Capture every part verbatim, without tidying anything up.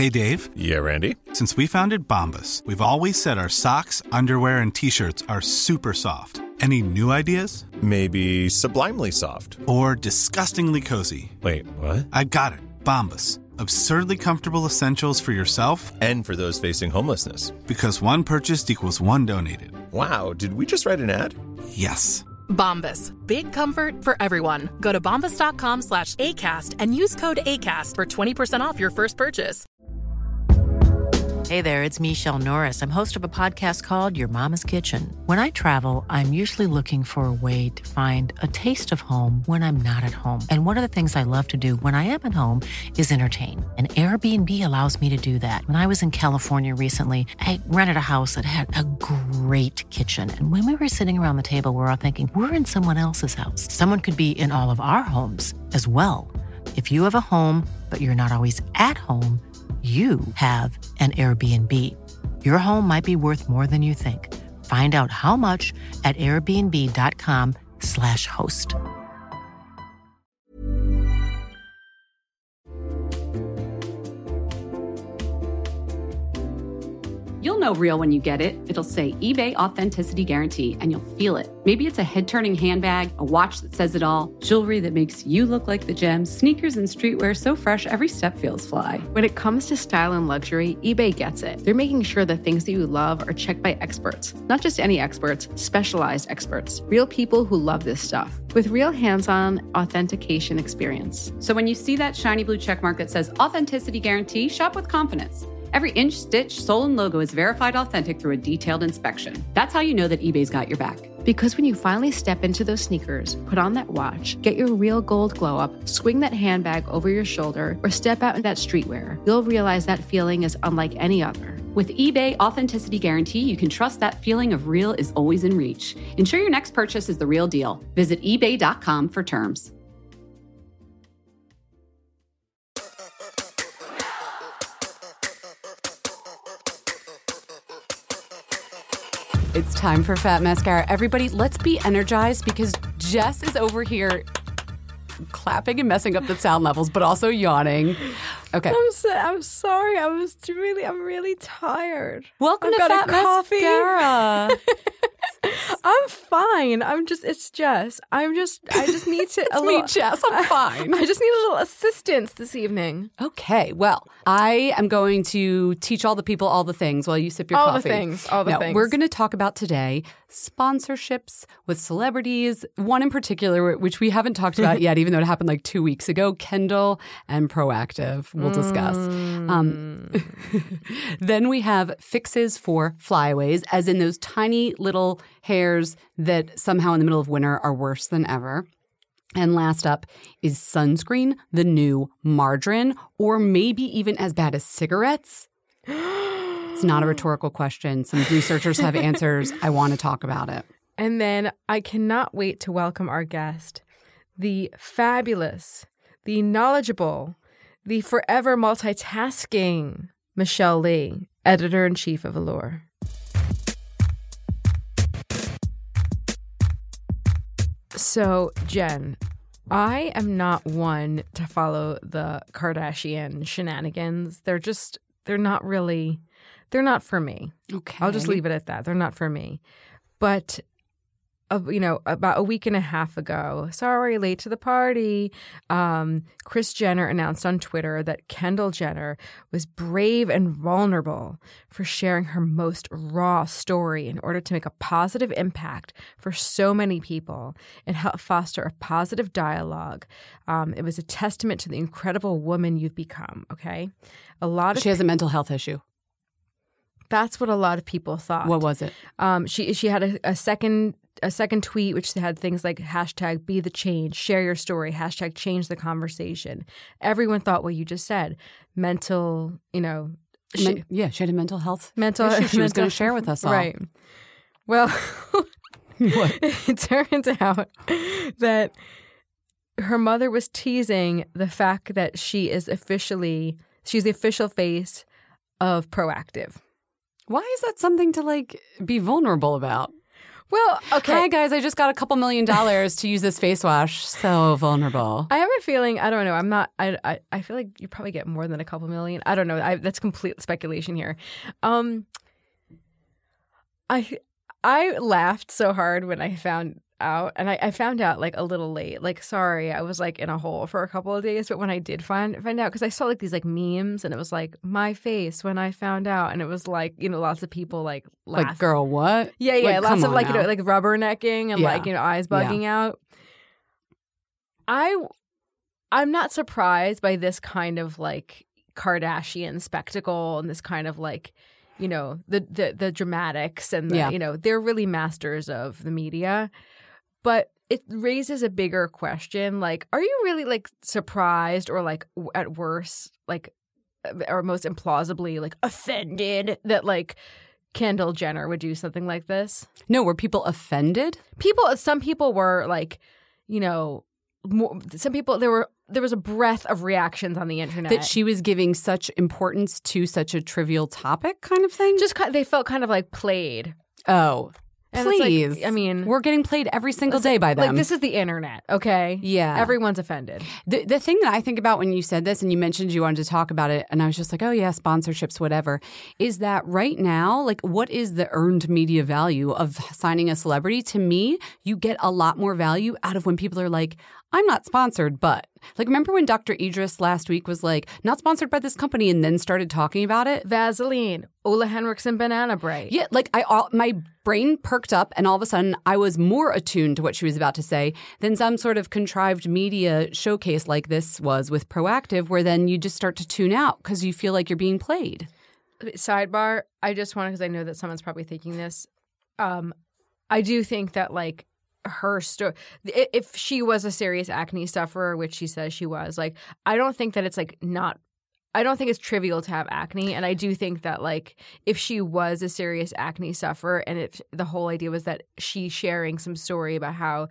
Hey, Dave. Yeah, Randy? Since we founded Bombas, we've always said our socks, underwear, and T-shirts are super soft. Any new ideas? Maybe sublimely soft. Or disgustingly cozy. Wait, what? I got it. Bombas. Absurdly comfortable essentials for yourself and for those facing homelessness. Because one purchased equals one donated. Wow, did we just write an ad? Yes. Bombas. Big comfort for everyone. Go to bombas.com slash ACAST and use code ACAST for twenty percent off your first purchase. Hey there, it's Michelle Norris. I'm host of a podcast called Your Mama's Kitchen. When I travel, I'm usually looking for a way to find a taste of home when I'm not at home. And one of the things I love to do when I am at home is entertain. And Airbnb allows me to do that. When I was in California recently, I rented a house that had a great kitchen. And when we were sitting around the table, we were all thinking, we're in someone else's house. Someone could be in all of our homes as well. If you have a home, but you're not always at home, you have an Airbnb. Your home might be worth more than you think. Find out how much at airbnb.com slash host. You'll know real when you get it. It'll say eBay Authenticity Guarantee, and you'll feel it. Maybe it's a head-turning handbag, a watch that says it all, jewelry that makes you look like the gems, sneakers and streetwear so fresh every step feels fly. When it comes to style and luxury, eBay gets it. They're making sure the things that you love are checked by experts. Not just any experts, specialized experts. Real people who love this stuff. With real hands-on authentication experience. So when you see that shiny blue checkmark that says Authenticity Guarantee, shop with confidence. Every inch, stitch, sole, and logo is verified authentic through a detailed inspection. That's how you know that eBay's got your back. Because when you finally step into those sneakers, put on that watch, get your real gold glow up, swing that handbag over your shoulder, or step out in that streetwear, you'll realize that feeling is unlike any other. With eBay Authenticity Guarantee, you can trust that feeling of real is always in reach. Ensure your next purchase is the real deal. Visit ebay dot com for terms. It's time for Fat Mascara. Everybody, let's be energized because Jess is over here clapping and messing up the sound levels, but also yawning. Okay. I'm so, I'm sorry. I was really, I'm really tired. Welcome I've to got Fat a coffee. Mascara. I'm fine. I'm just, it's Jess. I'm just, I just need to. It's a little, me, Jess. I'm fine. I just need a little assistance this evening. Okay. Well, I am going to teach all the people all the things while you sip your all coffee. All the things. All the now, things. We're going to talk about today sponsorships with celebrities. One in particular, which we haven't talked about yet, even though it happened like two weeks ago, Kendall and Proactiv. We'll discuss. Mm. Um, then we have fixes for flyaways, as in those tiny little hairs that somehow in the middle of winter are worse than ever. And last up is sunscreen, the new margarine, or maybe even as bad as cigarettes. It's not a rhetorical question. Some researchers have answers. I want to talk about it. And then I cannot wait to welcome our guest, the fabulous, the knowledgeable, the forever multitasking Michelle Lee, editor-in-chief of Allure. So, Jen, I am not one to follow the Kardashian shenanigans. They're just, they're not really, they're not for me. Okay. I'll just leave it at that. They're not for me. But, uh, you know, about a week and a half ago, sorry, late to the party, um, Kris Jenner announced on Twitter that Kendall Jenner was brave and vulnerable for sharing her most raw story in order to make a positive impact for so many people and help foster a positive dialogue. Um, it was a testament to the incredible woman you've become, okay? A lot of She has a mental health issue. That's what a lot of people thought. What was it? Um, she she had a, a second a second tweet which had things like hashtag be the change, share your story, hashtag change the conversation. Everyone thought what you just said. Mental, you know. She, Men- yeah, she had a mental health mental issue she mental, was going to share with us all. Right. Well, what? It turns out that her mother was teasing the fact that she is officially, she's the official face of Proactiv. Why is that something to, like, be vulnerable about? Well, okay. Hi, guys. I just got a couple million dollars to use this face wash. So vulnerable. I have a feeling, I don't know, I'm not, I, I, I feel like you probably get more than a couple million. I don't know. I, that's complete speculation here. Um, I I laughed so hard when I found out, and I, I found out like a little late. Like, sorry, I was like in a hole for a couple of days, but when I did find find out, because I saw like these like memes, and it was like my face when I found out, and it was like, you know, lots of people like laugh. Like, girl, what? Yeah, yeah, Like, lots come of on like you now. know, like rubbernecking and Yeah. like, you know, eyes bugging out. I I'm not surprised by this kind of like Kardashian spectacle and this kind of like, you know, the the, the dramatics and the, Yeah. you know, they're really masters of the media. But it raises a bigger question, like, are you really like surprised or like w- at worst, like, or most implausibly like offended that like Kendall Jenner would do something like this? No, were people offended? People, some people were like, you know, more, some people there were there was a breadth of reactions on the internet That she was giving such importance to such a trivial topic kind of thing? just ki- they felt kind of like played. Oh, And it's like, please. I mean, we're getting played every single day by them. Like, this is the internet, okay? Yeah. Everyone's offended. The the thing that I think about when you said this and you mentioned you wanted to talk about it, and I was just like, oh, yeah, sponsorships, whatever, is that right now, like, what is the earned media value of signing a celebrity? To me, you get a lot more value out of when people are like, I'm not sponsored, but. Like, remember when Doctor Idris last week was like, not sponsored by this company, and then started talking about it? Vaseline, Ola Henriksen Banana Bright. Yeah, like I, all, my brain perked up, and all of a sudden, I was more attuned to what she was about to say than some sort of contrived media showcase like this was with Proactive, where then you just start to tune out because you feel like you're being played. Sidebar, I just want to, because I know that someone's probably thinking this. Um, I do think that, like, her story, if she was a serious acne sufferer, which she says she was, like, I don't think that it's like not, I don't think it's trivial to have acne. And I do think that, like, if she was a serious acne sufferer and if the whole idea was that she sharing some story about how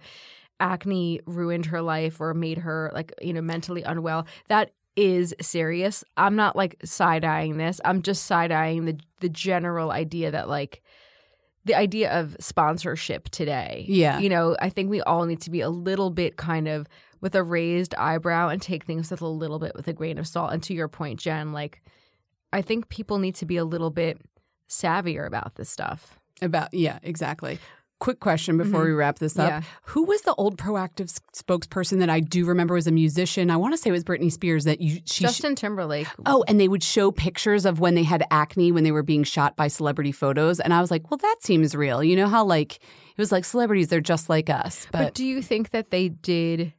acne ruined her life or made her, like, you know, mentally unwell, that is serious. I'm not like side-eyeing this. I'm just side-eyeing the the general idea that, like, the idea of sponsorship today. Yeah. You know, I think we all need to be a little bit kind of with a raised eyebrow and take things with a little bit with a grain of salt. And to your point, Jen, like, I think people need to be a little bit savvier about this stuff. About, yeah, exactly. Quick question before Mhm. we wrap this up. Yeah. Who was the old Proactive s- spokesperson that I do remember was a musician? I want to say it was Britney Spears that you she Justin Timberlake. Oh, and they would show pictures of when they had acne when they were being shot by celebrity photos. And I was like, well, that seems real. You know how, like, it was like celebrities, they're just like us. But, But do you think that they did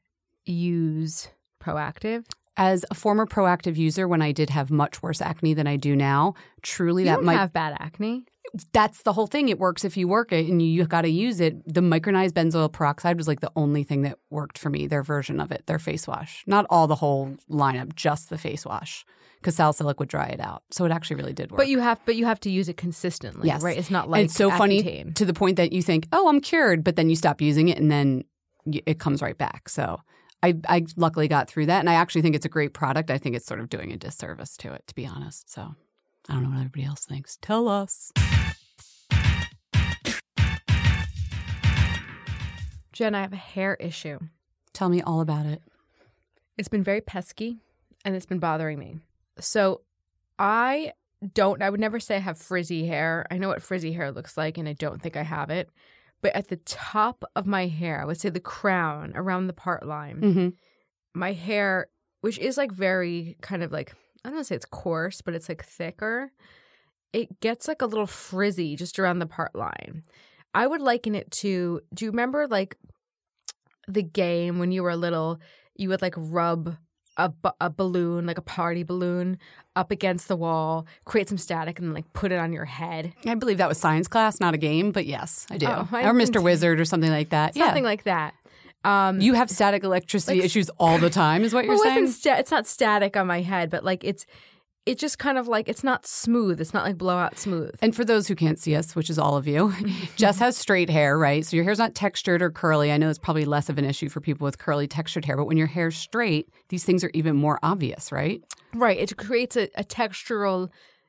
use Proactive? as a former Proactive user, when I did have much worse acne than I do now, truly You that don't might have bad acne. that's the whole thing. It works if you work it and you, you got to use it. The micronized benzoyl peroxide was like the only thing that worked for me, their version of it, their face wash. Not all the whole lineup, just the face wash, because salicylic would dry it out. So it actually really did work. But you have but you have to use it consistently, Yes. right? It's not And like it's so funny Accutane. to the point that you think, oh, I'm cured, but then you stop using it and then y- it comes right back. So I, I luckily got through that. And I actually think it's a great product. I think it's sort of doing a disservice to it, to be honest. So I don't know what everybody else thinks. Tell us. Jen, I have a hair issue. Tell me all about it. It's been very pesky and it's been bothering me. So I don't, I would never say I have frizzy hair. I know what frizzy hair looks like and I don't think I have it. But at the top of my hair, I would say the crown around the part line, Mm-hmm. my hair, which is like very kind of like, I don't want to say it's coarse, but it's like thicker. It gets like a little frizzy just around the part line. I would liken it to, do you remember like the game when you were little, you would like rub a, bu- a balloon, like a party balloon, up against the wall, create some static, and then like put it on your head? I believe that was science class, not a game, but yes, I do. Oh, I or Mister think- Wizard or something like that. Something yeah. like that. Um, You have static electricity Like- issues all the time, is what you're well, it saying? wasn't sta- it's not static on my head, but like it's it's just kind of like it's not smooth. It's not like blowout smooth. And for those who can't see us, which is all of you, Jess has straight hair, right? So your hair's not textured or curly. I know it's probably less of an issue for people with curly textured hair, but when your hair's straight, these things are even more obvious, right? Right. It creates a, a textural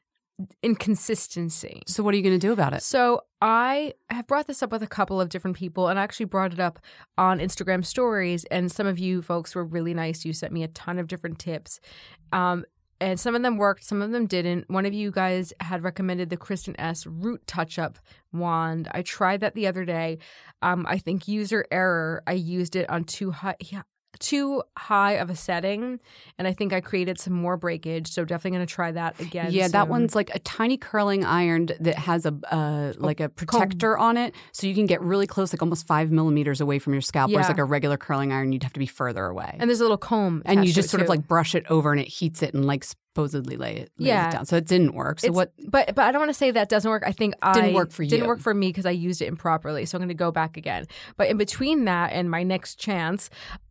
inconsistency. So what are you going to do about it? So I have brought this up with a couple of different people, and I actually brought it up on Instagram stories, and some of you folks were really nice. You sent me a ton of different tips. Um, and some of them worked, some of them didn't. One of you guys had recommended the Kristen S. Root Touch-Up wand. I tried that the other day. Um, I think user error. I used it on too high, yeah, too high of a setting, and I think I created some more breakage. So definitely going to try that again. Yeah, soon. that one's like a tiny curling iron that has a uh, like a protector on it, so you can get really close, like almost five millimeters away from your scalp. Yeah. Whereas like a regular curling iron, you'd have to be further away. And there's a little comb, and you attached just to sort it of too. like brush it over, and it heats it and like supposedly lay it, lays Yeah. it down. So it didn't work. So It's- what? But but I don't want to say that doesn't work. I think Didn't I work for Didn't you. work for me because I used it improperly. So I'm going to go back again. But in between that and my next chance,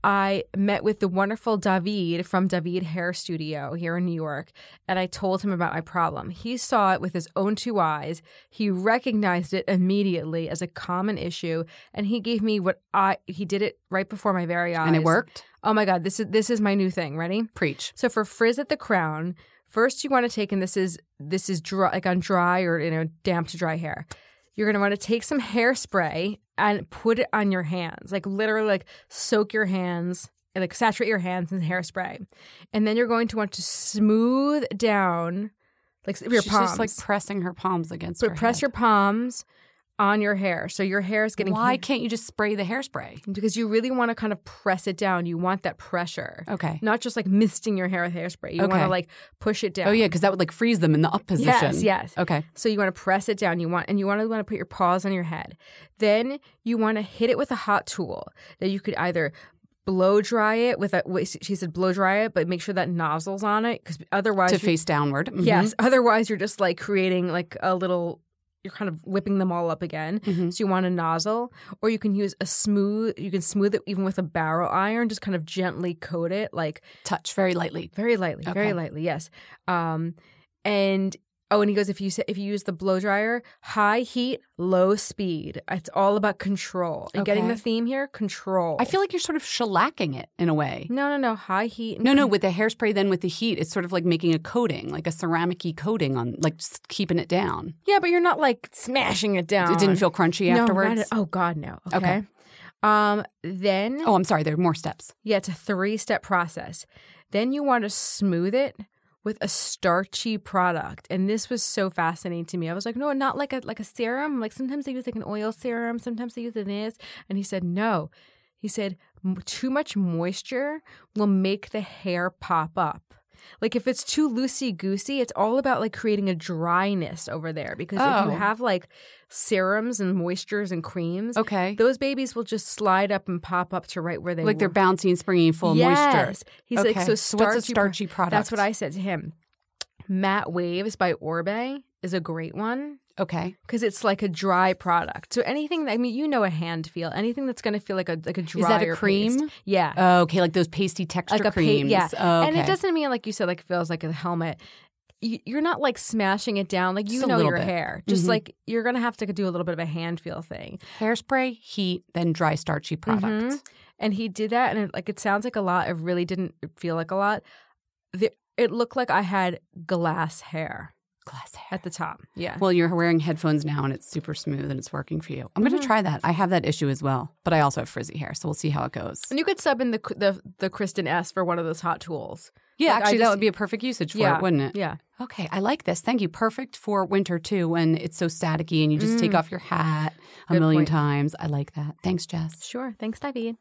I met with the wonderful David from David Hair Studio here in New York, and I told him about my problem. He saw it with his own two eyes. He recognized it immediately as a common issue, and he gave me what I he did it right before my very eyes. And it worked? Oh my God, this is this is my new thing. Ready? Preach. So for frizz at the crown, first you want to take, and this is this is dry, like on dry or you know damp to dry hair. You're going to want to take some hairspray and put it on your hands, like literally like soak your hands, and like saturate your hands in hairspray, and then you're going to want to smooth down like your She's palms. just like pressing her palms against but her press head. your palms on your hair, so your hair is getting. Why hair- can't you just spray the hairspray? Because you really want to kind of press it down. You want that pressure. Okay. Not just like misting your hair with hairspray. You Okay. want to like push it down. Oh yeah, because that would like freeze them in the up position. Yes, yes. Okay. So you want to press it down. You want and you want to want to put your paws on your head. Then you want to hit it with a hot tool. That you could either blow dry it with a. wait, She said blow dry it, but make sure that nozzle's on it because otherwise To you- face downward. Mhm. Yes. Otherwise, you're just like creating like a little. You're kind of whipping them all up again. Mm-hmm. So you want a nozzle, or you can use a smooth. You can smooth it even with a barrel iron. Just kind of gently coat it, like Touch very lightly. very lightly, very Okay. lightly. Yes. Um, and oh, and he goes, if you sa- if you use the blow dryer, high heat, low speed. It's all about control. And getting Okay. the theme here, control. I feel like you're sort of shellacking it in a way. no, no, no, high heat. and No, no, con- with the hairspray, then with the heat, it's sort of like making a coating, like a ceramic-y coating on, like just keeping it down. yeah, but you're not like smashing it down. It didn't feel crunchy no, afterwards? not at- oh God, no. Okay. Okay. Um, then Oh, I'm sorry. There are more steps. yeah, it's a three step process. Then you want to smooth it with a starchy product, and this was so fascinating to me. I was like, no, not like a like a serum. Like sometimes they use like an oil serum, sometimes they use this, and he said no. He said "M- too much moisture will make the hair pop up. Like if it's too loosey goosey, it's all about like creating a dryness over there. Because if Oh. you have like serums and moistures and creams, Okay. those babies will just slide up and pop up to right where they Like they're were. bouncy and springy and full of Yes. moisture. He's Okay. like, so So starchy, what's a starchy pro- product? That's what I said to him. Matte Waves by Orbe is a great one Okay. because it's like a dry product. So anything, that, I mean, you know a hand feel. Anything that's going to feel like a like a drier Is that a cream? paste. Yeah. Oh, okay, like those pasty texture like a pa- creams. yeah. Oh, okay. And it doesn't mean, like you said, like it feels like a helmet. You- You're not like smashing it down. Like you Just a know little your bit. hair. Just Mhm. like you're going to have to do a little bit of a hand feel thing. Hairspray, heat, then dry starchy product. Mhm. And he did that, and it, like it sounds like a lot. It really didn't feel like a lot. The, it looked like I had glass hair Glass hair. at the top. Yeah. Well, you're wearing headphones now and it's super smooth and it's working for you. I'm Mm-hmm. going to try that. I have that issue as well, but I also have frizzy hair, so we'll see how it goes. And you could sub in the the the Kristen S for one of those hot tools. Yeah, Like, I actually, that just- would be a perfect usage for Yeah, it, wouldn't it? yeah. Okay, I like this. Thank you. Perfect for winter, too, when it's so staticky and you just take off your hat a Mm. Good million point. times. I like that. Thanks, Jess. Sure. Thanks, David.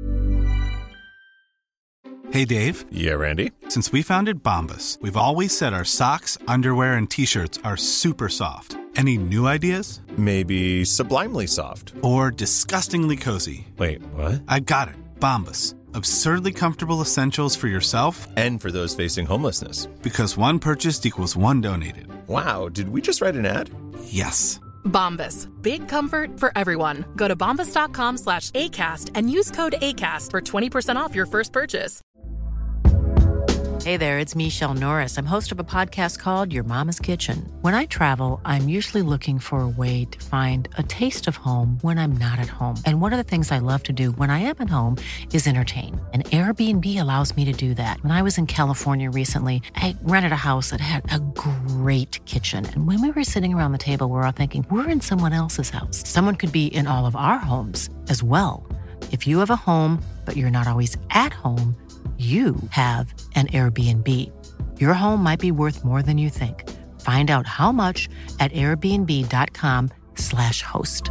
Hey, Dave. Yeah, Randy. Since we founded Bombas, we've always said our socks, underwear, and T-shirts are super soft. Any new ideas? Maybe sublimely soft. Or disgustingly cozy? Wait, what? I got it. Bombas. Absurdly comfortable essentials for yourself And for those facing homelessness. because one purchased equals one donated. Wow, did we just write an ad? Yes. Bombas. Big comfort for everyone. Go to bombas.com slash ACAST and use code ACAST for twenty percent off your first purchase. Hey there, it's Michelle Norris. I'm host of a podcast called Your Mama's Kitchen. When I travel, I'm usually looking for a way to find a taste of home when I'm not at home. And one of the things I love to do when I am at home is entertain. And Airbnb allows me to do that. When I was in California recently, I rented a house that had a great kitchen. And when we were sitting around the table, we were all thinking, we're in someone else's house. Someone could be in all of our homes as well. If you have a home, but you're not always at home, you have an Airbnb. Your home might be worth more than you think. Find out how much at airbnb.com slash host.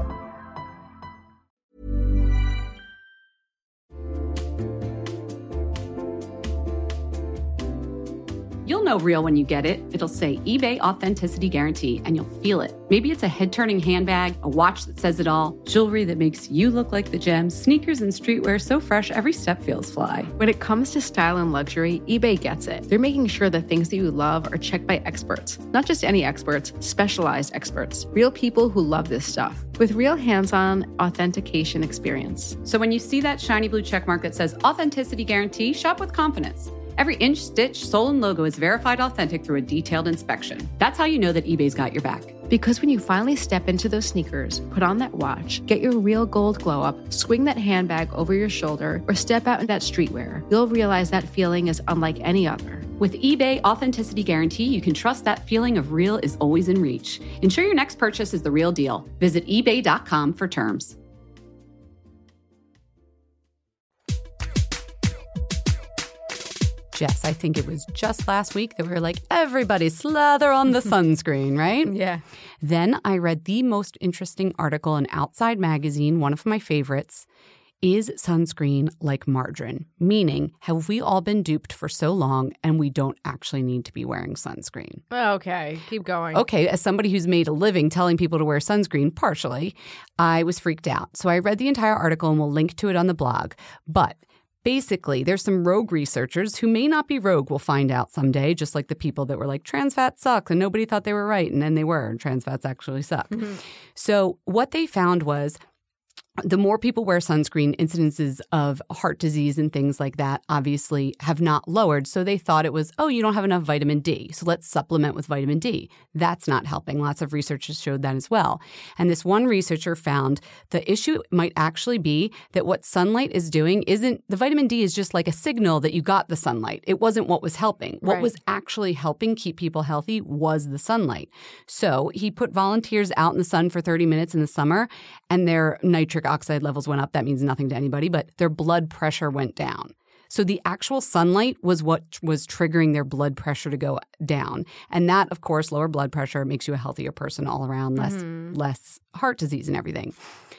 You'll know real when you get it. It'll say eBay Authenticity Guarantee, and you'll feel it. Maybe it's a head-turning handbag, a watch that says it all, jewelry that makes you look like the gems, sneakers and streetwear so fresh every step feels fly. When it comes to style and luxury, eBay gets it. They're making sure the things that you love are checked by experts. Not just any experts, specialized experts. Real people who love this stuff. With real hands-on authentication experience. So when you see that shiny blue checkmark that says Authenticity Guarantee, shop with confidence. Every inch, stitch, sole, and logo is verified authentic through a detailed inspection. That's how you know that eBay's got your back. Because when you finally step into those sneakers, put on that watch, get your real gold glow up, swing that handbag over your shoulder, or step out in that streetwear, you'll realize that feeling is unlike any other. With eBay Authenticity Guarantee, you can trust that feeling of real is always in reach. Ensure your next purchase is the real deal. Visit ebay dot com for terms. Jess, I think it was just last week that we were like, everybody slather on the sunscreen, right? Yeah. Then I read the most interesting article in Outside Magazine, one of my favorites. Is sunscreen like margarine? Meaning, have we all been duped for so long and we don't actually need to be wearing sunscreen? Okay, keep going. Okay, as somebody who's made a living telling people to wear sunscreen, partially, I was freaked out. So I read the entire article and we'll link to it on the blog. But basically, there's some rogue researchers who may not be rogue, we'll find out someday, just like the people that were like, trans fats suck, and nobody thought they were right, and then they were, and trans fats actually suck. Mm-hmm. So what they found was the more people wear sunscreen, incidences of heart disease and things like that obviously have not lowered. So they thought it was, oh, you don't have enough vitamin D, so let's supplement with vitamin D. That's not helping. Lots of researchers showed that as well. And this one researcher found the issue might actually be that what sunlight is doing isn't – the vitamin D is just like a signal that you got the sunlight. It wasn't what was helping. What Right. was actually helping keep people healthy was the sunlight. So he put volunteers out in the sun for thirty minutes in the summer, and their nitric oxide levels went up. That means nothing to anybody, but their blood pressure went down. So the actual sunlight was what was triggering their blood pressure to go down. And that, of course, lower blood pressure makes you a healthier person all around, less mm-hmm. less heart disease and everything.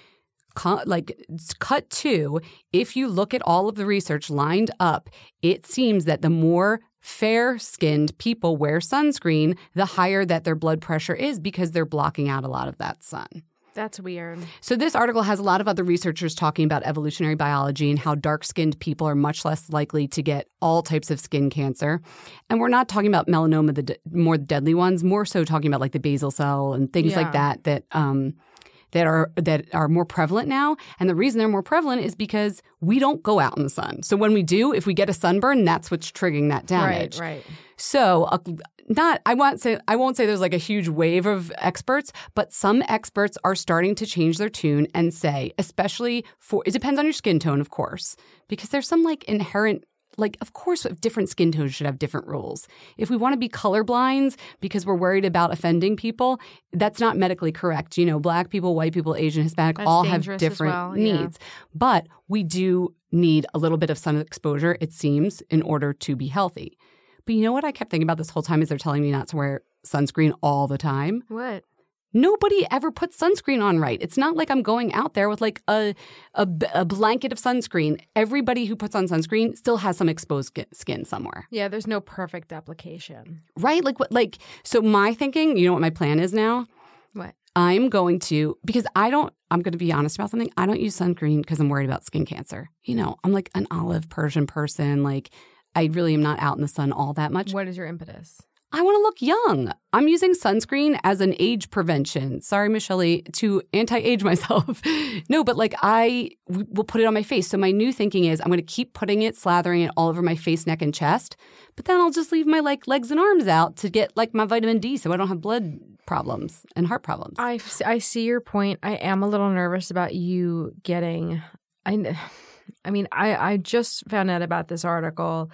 Cut, like cut two, if you look at all of the research lined up, it seems that the more fair-skinned people wear sunscreen, the higher that their blood pressure is because they're blocking out a lot of that sun. That's weird. So this article has a lot of other researchers talking about evolutionary biology and how dark-skinned people are much less likely to get all types of skin cancer. And we're not talking about melanoma, the de- more deadly ones, more so talking about like the basal cell and things Yeah. like that that um, that are that are more prevalent now. And the reason they're more prevalent is because we don't go out in the sun. So when we do, if we get a sunburn, that's what's triggering that damage. Right, right. So uh, not I won't say I won't say there's like a huge wave of experts, but some experts are starting to change their tune and say, especially for it depends on your skin tone, of course, because there's some like inherent like, of course, different skin tones should have different rules. If we want to be colorblind because we're worried about offending people, that's not medically correct. You know, Black people, white people, Asian, Hispanic That's all have dangerous as different well, yeah. needs. But we do need a little bit of sun exposure, it seems, in order to be healthy. But you know what I kept thinking about this whole time is they're telling me not to wear sunscreen all the time. What? Nobody ever puts sunscreen on right. It's not like I'm going out there with like a, a, a blanket of sunscreen. Everybody who puts on sunscreen still has some exposed skin somewhere. Yeah, there's no perfect application. Right? Like what? Like so my thinking, you know what my plan is now? What? I'm going to, because I don't, I'm going to be honest about something. I don't use sunscreen because I'm worried about skin cancer. You know, I'm like an olive Persian person. Like I really am not out in the sun all that much. What is your impetus? I want to look young. I'm using sunscreen as an age prevention. Sorry, Michelle, to anti-age myself. No, but like I will put it on my face. So my new thinking is I'm going to keep putting it, slathering it all over my face, neck, and chest. But then I'll just leave my like legs and arms out to get like my vitamin D so I don't have blood problems and heart problems. I, I see your point. I am a little nervous about you getting – I I mean, I, I just found out about this article.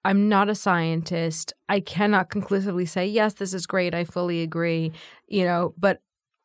I'm not a scientist. I cannot conclusively say, yes, this is great. I fully agree, you know, but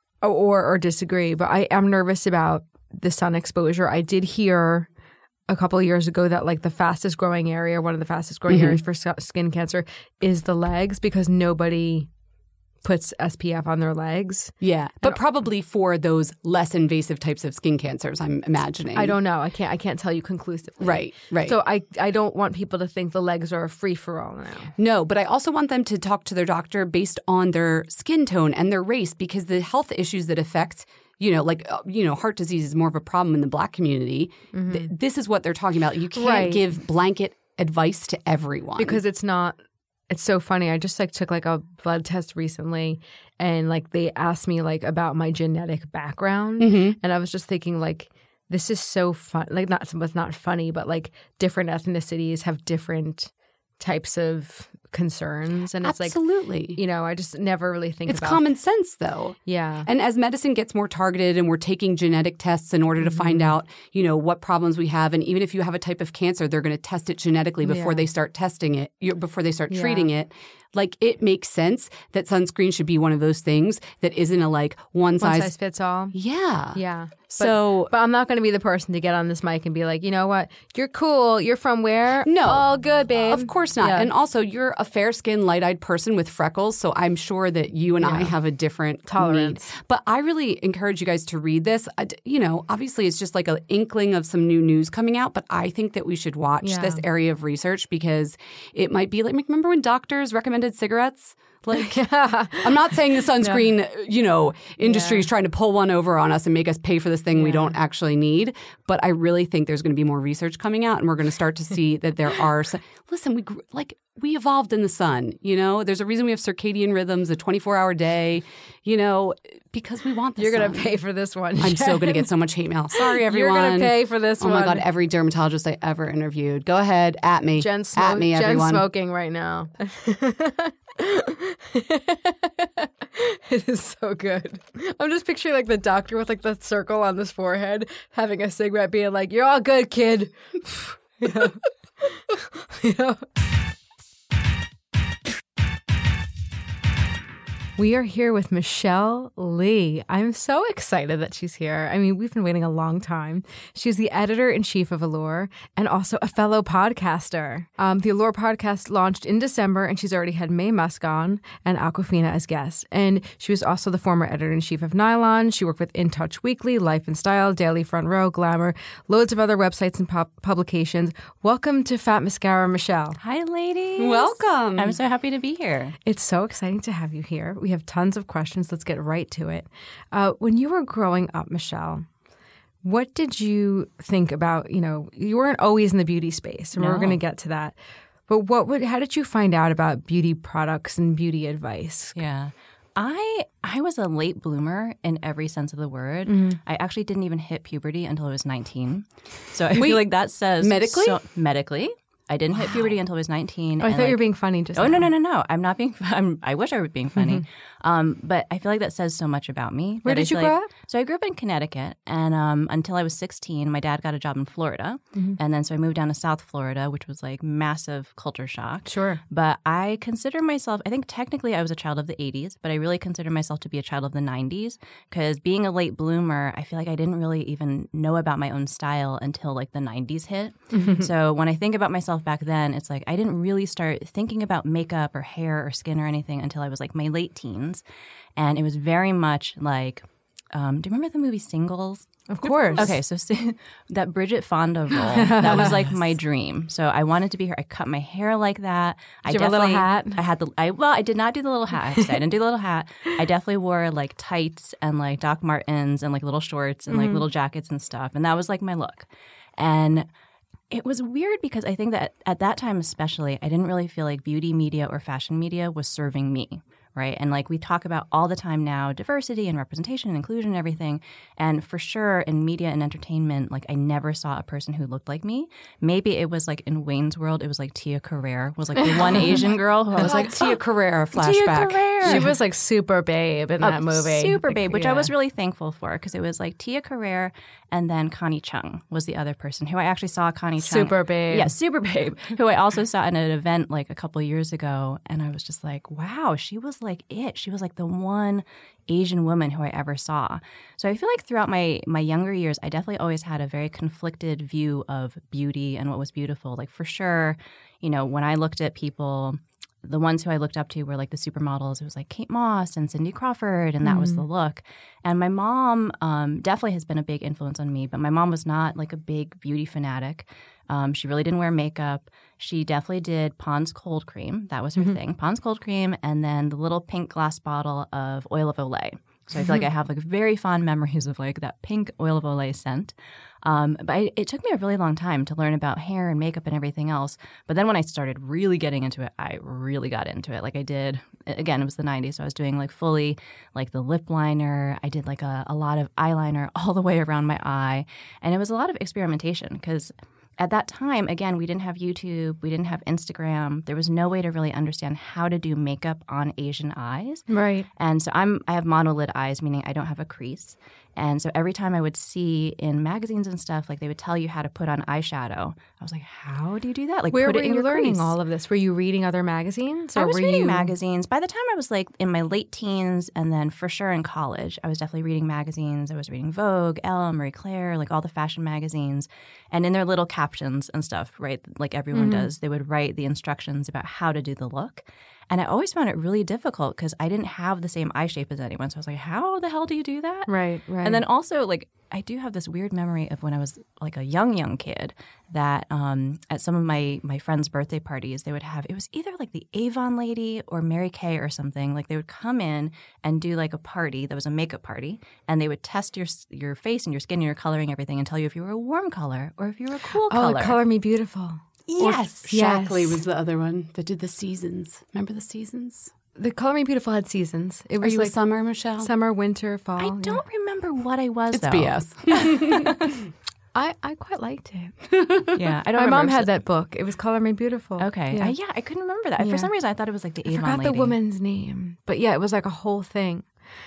or or disagree. But I am nervous about the sun exposure. I did hear a couple of years ago that like the fastest growing area, one of the fastest growing Mm-hmm. areas for skin cancer is the legs because nobody puts S P F on their legs. Yeah, but probably for those less invasive types of skin cancers, I'm imagining. I don't know. I can't I can't tell you conclusively. Right, right. So I, I don't want people to think the legs are a free-for-all now. No, but I also want them to talk to their doctor based on their skin tone and their race because the health issues that affect, you know, like, uh, you know, heart disease is more of a problem in the Black community. Mm-hmm. Th- this is what they're talking about. You can't Right. give blanket advice to everyone. Because it's not – it's so funny. I just like took like a blood test recently and like they asked me like about my genetic background. Mm-hmm. And I was just thinking like this is so fun. Like not – it's not funny, but like different ethnicities have different types of concerns. And it's Absolutely. like – you know, I just never really think It's about – common sense, though. Yeah. And as medicine gets more targeted and we're taking genetic tests in order to Mm-hmm. find out, you know, what problems we have. And even if you have a type of cancer, they're going to test it genetically before Yeah. they start testing it, you- before they start Yeah. treating it. Like, it makes sense that sunscreen should be one of those things that isn't a, like, one, One size. size fits all. Yeah. Yeah. But, So- but I'm not going to be the person to get on this mic and be like, you know what? You're cool. You're from where? No. Oh, good, babe. Of course not. Yeah. And also, you're a fair-skinned, light-eyed person with freckles, so I'm sure that you and I have a different Tolerance. need. But I really encourage you guys to read this. I d- You know, obviously, it's just like an inkling of some new news coming out, but I think that we should watch Yeah. this area of research because it might be like, remember when doctors recommended cigarettes? Like, I'm not saying the sunscreen, you know, industry Yeah. is trying to pull one over on us and make us pay for this thing we don't actually need. But I really think there's going to be more research coming out, and we're going to start to see that there are. Some, listen, we gr- like we evolved in the sun. You know, there's a reason we have circadian rhythms, a twenty-four hour day. You know, because we want the You're sun. going to pay for this one. I'm so going to get so much hate mail. Sorry, You're everyone. gonna pay for this Oh my one. God, every dermatologist I ever interviewed. Go ahead, at me. Jen smo- at me, Jen's everyone. smoking right now. It is so good. I'm just picturing like the doctor with like the circle on his forehead having a cigarette being like, you're all good, kid. You know? You know? We are here with Michelle Lee. I'm so excited that she's here. I mean, we've been waiting a long time. She's the editor-in-chief of Allure and also a fellow podcaster. Um, the Allure podcast launched in December, and she's already had Mae Musk on and Awkwafina as guests. And she was also the former editor-in-chief of Nylon. She worked with In Touch Weekly, Life and Style, Daily Front Row, Glamour, loads of other websites and pub- publications. Welcome to Fat Mascara, Michelle. Hi, ladies. Welcome. I'm so happy to be here. It's so exciting to have you here. We have tons of questions. Let's get right to it. Uh, when you were growing up, Michelle, what did you think about, you know, you weren't always in the beauty space, and No. we're going to get to that. But what would, how did you find out about beauty products and beauty advice? Yeah. I I was a late bloomer in every sense of the word. Mm-hmm. I actually didn't even hit puberty until I was nineteen. So I Wait, feel like that says medically? so- medically. I didn't hit puberty until I was nineteen. Oh, I and, thought you were like- being funny just Oh, now. no, no, no, no. I'm not being I'm, I wish I were being funny. Um, but I feel like that says so much about me. Where that I did you feel grow like- up? So I grew up in Connecticut. And um, until I was sixteen, my dad got a job in Florida. And then so I moved down to South Florida, which was like massive culture shock. Sure. But I consider myself, I think technically I was a child of the eighties, but I really consider myself to be a child of the nineties because being a late bloomer, I feel like I didn't really even know about my own style until like the nineties hit. So when I think about myself back then, it's like I didn't really start thinking about makeup or hair or skin or anything until I was like my late teens. And it was very much like, um, do you remember the movie Singles? Of course. Okay, so that Bridget Fonda role, that was like my dream. So I wanted to be her. I cut my hair like that. I you have a little definitely- hat? I had the. I well, I did not do the little hat. I, have to say. I didn't do the little hat. I definitely wore like tights and like Doc Martens and like little shorts and like little jackets and stuff. And that was like my look. And it was weird because I think that at that time especially, I didn't really feel like beauty media or fashion media was serving me. right? And like we talk about all the time now, diversity and representation and inclusion and everything. And for sure in media and entertainment, like I never saw a person who looked like me. Maybe it was like in Wayne's World, it was like Tia Carrere was like the one Asian girl who I was like, Tia Carrere flashback. Tia Carrere. She was like super babe in that Oh, movie. Super Like, babe, which yeah. I was really thankful for because it was like Tia Carrere and then Connie Chung was the other person who I actually saw Connie Chung. Super babe. Yeah, super babe, who I also saw at an event like a couple years ago. And I was just like, wow, she was like it. She was like the one Asian woman who I ever saw. So I feel like throughout my my younger years, I definitely always had a very conflicted view of beauty and what was beautiful. Like for sure, you know, when I looked at people, the ones who I looked up to were like the supermodels. It was like Kate Moss and Cindy Crawford, and that mm-hmm. was the look. And my mom um, definitely has been a big influence on me, but my mom was not like a big beauty fanatic. Um, she really didn't wear makeup. She definitely did Pond's cold cream. That was her mm-hmm. thing. Pond's cold cream, and then the little pink glass bottle of oil of Olay. So I feel like I have like very fond memories of like that pink oil of Olay scent. Um, but I, it took me a really long time to learn about hair and makeup and everything else. But then when I started really getting into it, I really got into it. Like I did, again, it was the nineties. So I was doing like fully like the lip liner. I did like a, a lot of eyeliner all the way around my eye. And it was a lot of experimentation because at that time, again, we didn't have YouTube. We didn't have Instagram. There was no way to really understand how to do makeup on Asian eyes. Right. And so I'm I have monolid eyes, meaning I don't have a crease. And so every time I would see in magazines and stuff, like they would tell you how to put on eyeshadow. I was like, how do you do that? Like, Where put were it in you your learning crease. all of this? Were you reading other magazines? Or I was were reading you... magazines. By the time I was like in my late teens and then for sure in college, I was definitely reading magazines. I was reading Vogue, Elle, Marie Claire, like all the fashion magazines. And in their little captions and stuff, right, like everyone mm-hmm. does, they would write the instructions about how to do the look. And I always found it really difficult because I didn't have the same eye shape as anyone. So I was like, how the hell do you do that? Right, right. And then also, like, I do have this weird memory of when I was like a young, young kid that um, at some of my, my friends' birthday parties, they would have, it was either like the Avon lady or Mary Kay or something. Like they would come in and do like a party that was a makeup party, and they would test your your face and your skin and your coloring, everything, and tell you if you were a warm color or if you were a cool oh, color. Oh, Color Me Beautiful. Yes. Or Shackley yes. was the other one that did the seasons. Remember the seasons? The Color Me Beautiful had seasons. It was Are you like a summer, Michelle? Summer, winter, fall. I don't yeah. remember what I was, it's though. B S. I, I quite liked it. Yeah, I don't. My remember. mom had that book. It was Color Me Beautiful. Okay, yeah, I, yeah I couldn't remember that. Yeah. For some reason, I thought it was like the I Avon forgot lady. the woman's name, but yeah, it was like a whole thing.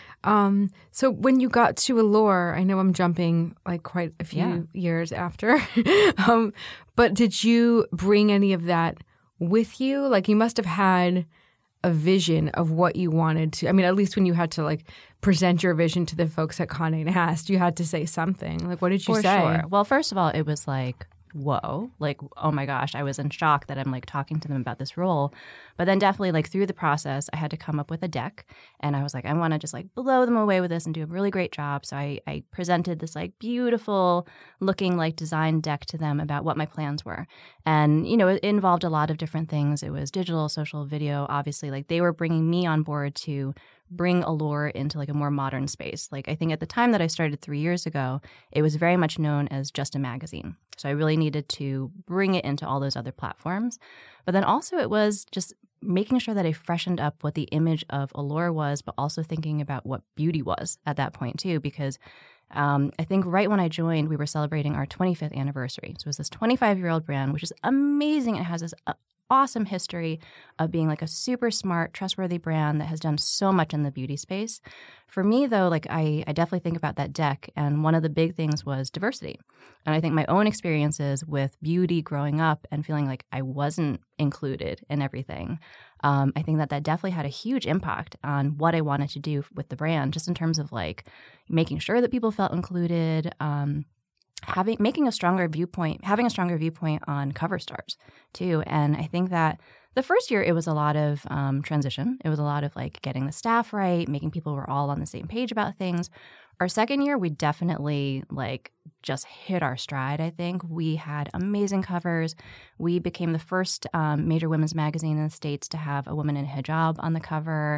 Um, so when you got to Allure, I know I'm jumping like quite a few Yeah. years after, um, but did you bring any of that with you? Like you must have had a vision of what you wanted to. I mean, at least when you had to like present your vision to the folks at Condé Nast, you had to say something. Like, what did you For say? sure. Well, first of all, it was like, whoa, like, oh my gosh, I was in shock that I'm like talking to them about this role. But then definitely like through the process, I had to come up with a deck, and I was like, I want to just like blow them away with this and do a really great job. So I, I presented this like beautiful looking like design deck to them about what my plans were. And, you know, it involved a lot of different things. It was digital, social, video, obviously. Like they were bringing me on board to bring Allure into like a more modern space. Like I think at the time that I started three years ago, it was very much known as just a magazine. So I really needed to bring it into all those other platforms. But then also it was just making sure that I freshened up what the image of Allure was, but also thinking about what beauty was at that point too, because um, I think right when I joined, we were celebrating our twenty-fifth anniversary. So it was this twenty-five-year-old brand, which is amazing. It has this uh, awesome history of being like a super smart, trustworthy brand that has done so much in the beauty space. For me, though, like I, I definitely think about that deck, and one of the big things was diversity. And I think my own experiences with beauty growing up and feeling like I wasn't included in everything, um, I think that that definitely had a huge impact on what I wanted to do with the brand, just in terms of like making sure that people felt included, um, having making a stronger viewpoint, having a stronger viewpoint on cover stars too. And I think that the first year it was a lot of um, transition. It was a lot of like getting the staff right, making people were all on the same page about things. Our second year, we definitely like just hit our stride, I think. We had amazing covers. We became the first um, major women's magazine in the States to have a woman in hijab on the cover.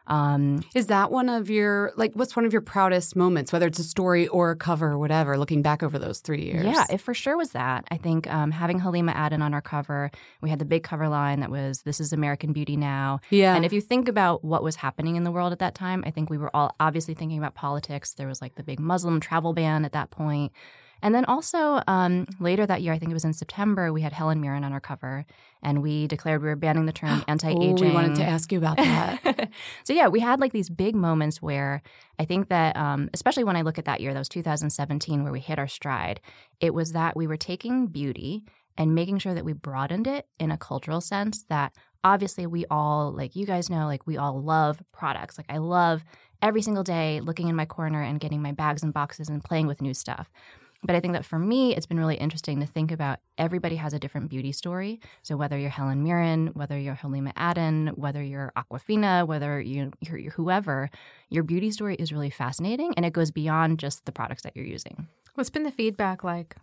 Um, Is that one of your, like, what's one of your proudest moments, whether it's a story or a cover or whatever, looking back over those three years? Yeah, it for sure was that. I think um, having Halima Aden on our cover, we had the big cover line that was, "This is American Beauty Now." Yeah. And if you think about what was happening in the world at that time, I think we were all obviously thinking about politics. There was like the big Muslim travel ban at that point. And then also um, later that year, I think it was in September, we had Helen Mirren on our cover, and we declared we were banning the term anti-aging. Oh, we wanted to ask you about that. So yeah, we had like these big moments where I think that, um, especially when I look at that year, that was two thousand seventeen, where we hit our stride, it was that we were taking beauty and making sure that we broadened it in a cultural sense that obviously we all, like you guys know, like we all love products. Like I love every single day looking in my corner and getting my bags and boxes and playing with new stuff. But I think that for me, it's been really interesting to think about everybody has a different beauty story. So whether you're Helen Mirren, whether you're Halima Aden, whether you're Aquafina, whether you, you're, you're whoever, your beauty story is really fascinating, and it goes beyond just the products that you're using. What's been the feedback like?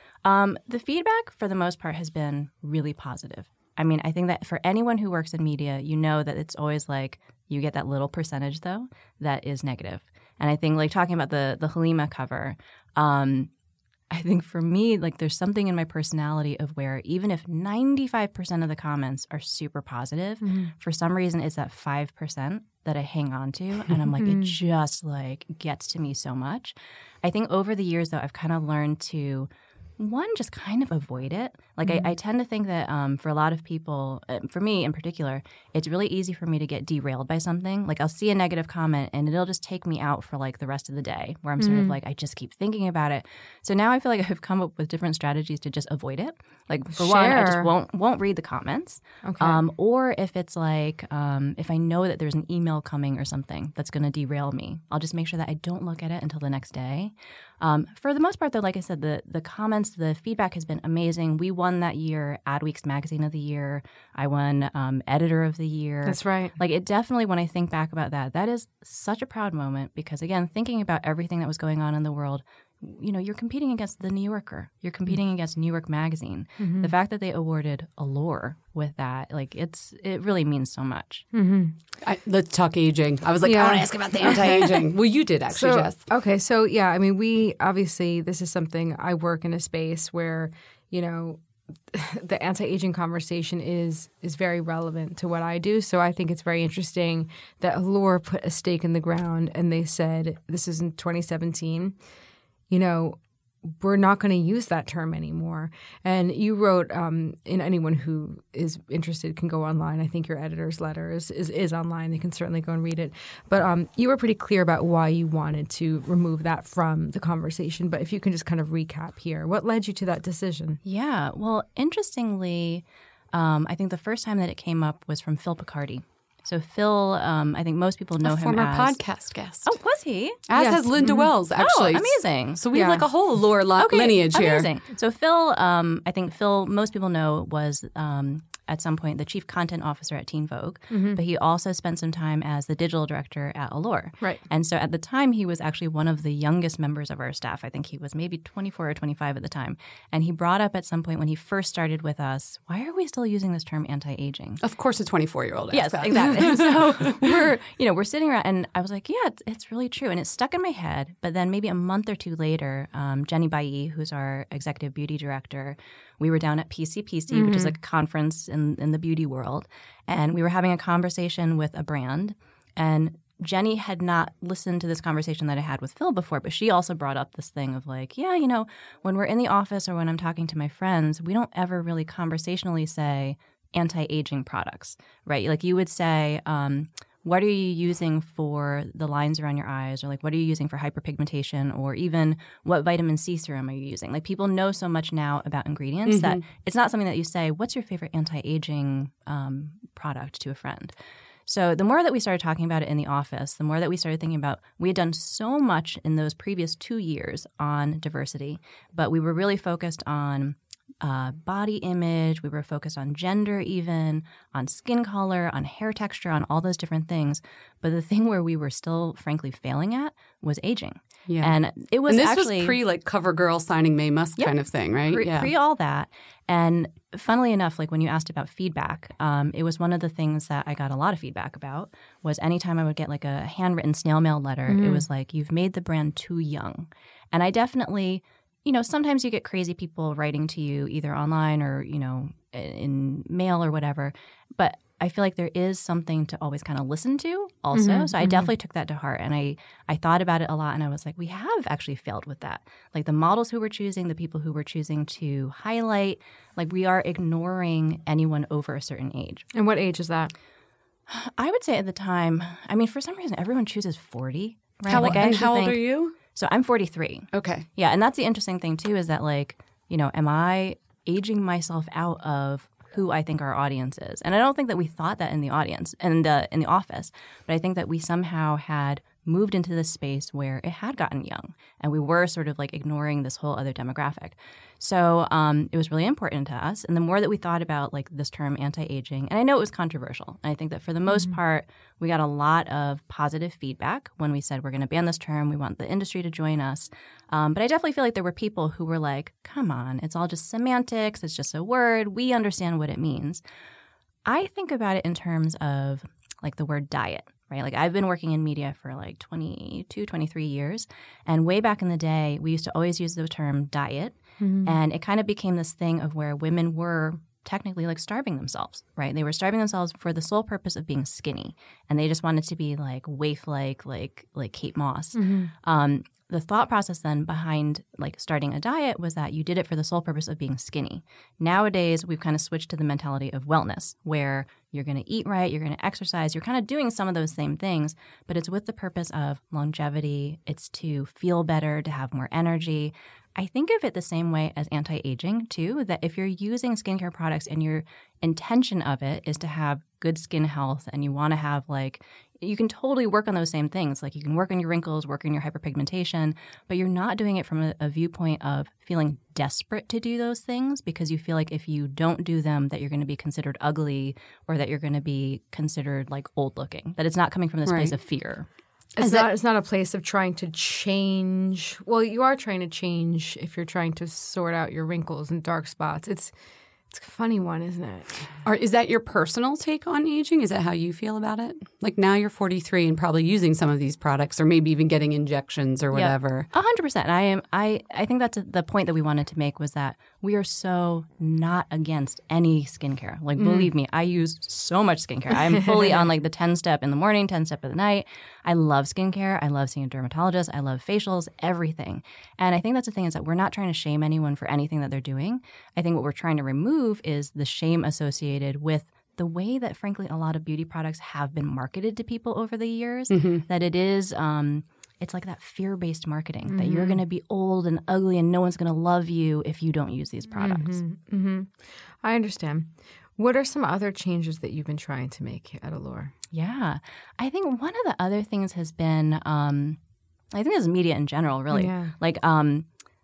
Um, the feedback, for the most part, has been really positive. I mean, I think that for anyone who works in media, you know that it's always like you get that little percentage, though, that is negative. And I think, like, talking about the the Halima cover, um, I think for me, like, there's something in my personality of where even if ninety-five percent of the comments are super positive, mm-hmm. for some reason it's that five percent that I hang on to. And I'm like, it just, like, gets to me so much. I think over the years, though, I've kind of learned to – one, just kind of avoid it. Like, mm-hmm. I, I tend to think that um, for a lot of people, uh, for me in particular, it's really easy for me to get derailed by something. Like, I'll see a negative comment and it'll just take me out for, like, the rest of the day where I'm mm-hmm. sort of like, I just keep thinking about it. So now I feel like I've come up with different strategies to just avoid it. Like, for Share. one, I just won't won't read the comments. Okay. Um, or if it's like, um, if I know that there's an email coming or something that's going to derail me, I'll just make sure that I don't look at it until the next day. Um, for the most part, though, like I said, the the comments, the feedback has been amazing. We won that year Adweek's Magazine of the Year. I won um, Editor of the Year. That's right. Like, it definitely, when I think back about that, that is such a proud moment because, again, thinking about everything that was going on in the world, you know, you're competing against The New Yorker. You're competing mm-hmm. against New York Magazine. Mm-hmm. The fact that they awarded Allure with that, like, it's it really means so much. Mm-hmm. I, let's talk aging. I was like, yeah. I want to ask about the anti-aging. Well, you did actually, so, Jess. Okay, so yeah, I mean, we obviously, this is something, I work in a space where, you know, the anti-aging conversation is is very relevant to what I do. So I think it's very interesting that Allure put a stake in the ground and they said, this is in twenty seventeen, you know, we're not going to use that term anymore. And you wrote, um, and anyone who is interested can go online. I think your editor's letter is, is, is online. They can certainly go and read it. But um, you were pretty clear about why you wanted to remove that from the conversation. But if you can just kind of recap here, what led you to that decision? Yeah. Well, interestingly, um, I think the first time that it came up was from Phil Picardi. So Phil, um, I think most people know a him former as podcast guest. Oh, was he? As yes. has Linda mm-hmm. Wells, actually. Oh, amazing. So we yeah. have like a whole Allure li- okay, lineage here. Amazing. So Phil, um, I think Phil, most people know, was um, at some point the chief content officer at Teen Vogue, mm-hmm. but he also spent some time as the digital director at Allure. Right. And so at the time, he was actually one of the youngest members of our staff. I think he was maybe twenty-four or twenty-five at the time. And he brought up at some point when he first started with us, why are we still using this term anti-aging? Of course, a twenty-four-year-old. Yes, that. exactly. So we're, you know, we're sitting around, and I was like, yeah, it's, it's really true. And it stuck in my head. But then maybe a month or two later, um, Jenny Bailly, who's our executive beauty director, we were down at P C P C, mm-hmm. which is a conference in, in the beauty world. And we were having a conversation with a brand. And Jenny had not listened to this conversation that I had with Phil before, but she also brought up this thing of like, yeah, you know, when we're in the office or when I'm talking to my friends, we don't ever really conversationally say anti-aging products, right? Like you would say, um, what are you using for the lines around your eyes? Or like, what are you using for hyperpigmentation? Or even what vitamin C serum are you using? Like people know so much now about ingredients mm-hmm. that it's not something that you say, what's your favorite anti-aging um, product to a friend? So the more that we started talking about it in the office, the more that we started thinking about, we had done so much in those previous two years on diversity, but we were really focused on Uh, body image. We were focused on gender even, on skin color, on hair texture, on all those different things. But the thing where we were still, frankly, failing at was aging. Yeah. And it was and this actually was pre like CoverGirl signing Mae Musk Yep. kind of thing, right? Pre, yeah. pre all that. And funnily enough, like when you asked about feedback, um, it was one of the things that I got a lot of feedback about was anytime I would get like a handwritten snail mail letter, Mm-hmm. it was like, you've made the brand too young. And I definitely, you know, sometimes you get crazy people writing to you either online or, you know, in mail or whatever. But I feel like there is something to always kind of listen to also. Mm-hmm, so I mm-hmm. definitely took that to heart. And I, I thought about it a lot. And I was like, we have actually failed with that. Like the models who we're choosing, the people who we're choosing to highlight, like we are ignoring anyone over a certain age. And what age is that? I would say at the time, I mean, for some reason, everyone chooses forty. Right? How, like, I and actually how old think- are you? So I'm forty-three. Okay. Yeah. And that's the interesting thing, too, is that like, you know, am I aging myself out of who I think our audience is? And I don't think that we thought that in the audience and uh, in the office, but I think that we somehow had moved into this space where it had gotten young and we were sort of like ignoring this whole other demographic. So um, it was really important to us. And the more that we thought about like this term anti-aging, and I know it was controversial, and I think that for the most Mm-hmm. part, we got a lot of positive feedback when we said we're going to ban this term. We want the industry to join us. Um, but I definitely feel like there were people who were like, come on, it's all just semantics. It's just a word. We understand what it means. I think about it in terms of like the word diet. Right? Like I've been working in media for like twenty-two, twenty-three years. And way back in the day, we used to always use the term diet. Mm-hmm. And it kind of became this thing of where women were technically like starving themselves, right? They were starving themselves for the sole purpose of being skinny. And they just wanted to be like waif-like, like like Kate Moss. Mm-hmm. Um, the thought process then behind like starting a diet was that you did it for the sole purpose of being skinny. Nowadays, we've kind of switched to the mentality of wellness, where you're going to eat right, you're going to exercise, you're kind of doing some of those same things, but it's with the purpose of longevity. It's to feel better, to have more energy. I think of it the same way as anti-aging too, that if you're using skincare products and your intention of it is to have good skin health and you want to have like, you can totally work on those same things. Like you can work on your wrinkles, work on your hyperpigmentation, but you're not doing it from a, a viewpoint of feeling desperate to do those things because you feel like if you don't do them that you're going to be considered ugly or that you're going to be considered like old looking, that it's not coming from this Right. place of fear. It's not, it's not a place of trying to change. Well, you are trying to change if you're trying to sort out your wrinkles and dark spots. It's it's a funny one, isn't it? Or is that your personal take on aging? Is that how you feel about it? Like now you're forty-three and probably using some of these products or maybe even getting injections or whatever. A hundred percent. I am. I. I think that's the point that we wanted to make was that we are so not against any skincare. Like, mm. believe me, I use so much skincare. I'm fully on like the ten step in the morning, ten step at the night. I love skincare. I love seeing a dermatologist. I love facials, everything. And I think that's the thing is that we're not trying to shame anyone for anything that they're doing. I think what we're trying to remove is the shame associated with the way that, frankly, a lot of beauty products have been marketed to people over the years, mm-hmm. that it is um, – it's like that fear-based marketing, mm-hmm. that you're going to be old and ugly and no one's going to love you if you don't use these products. Mm-hmm. Mm-hmm. I understand. What are some other changes that you've been trying to make at Allure? Yeah. I think one of the other things has been um, – I think this is media in general, really. Yeah. Like um,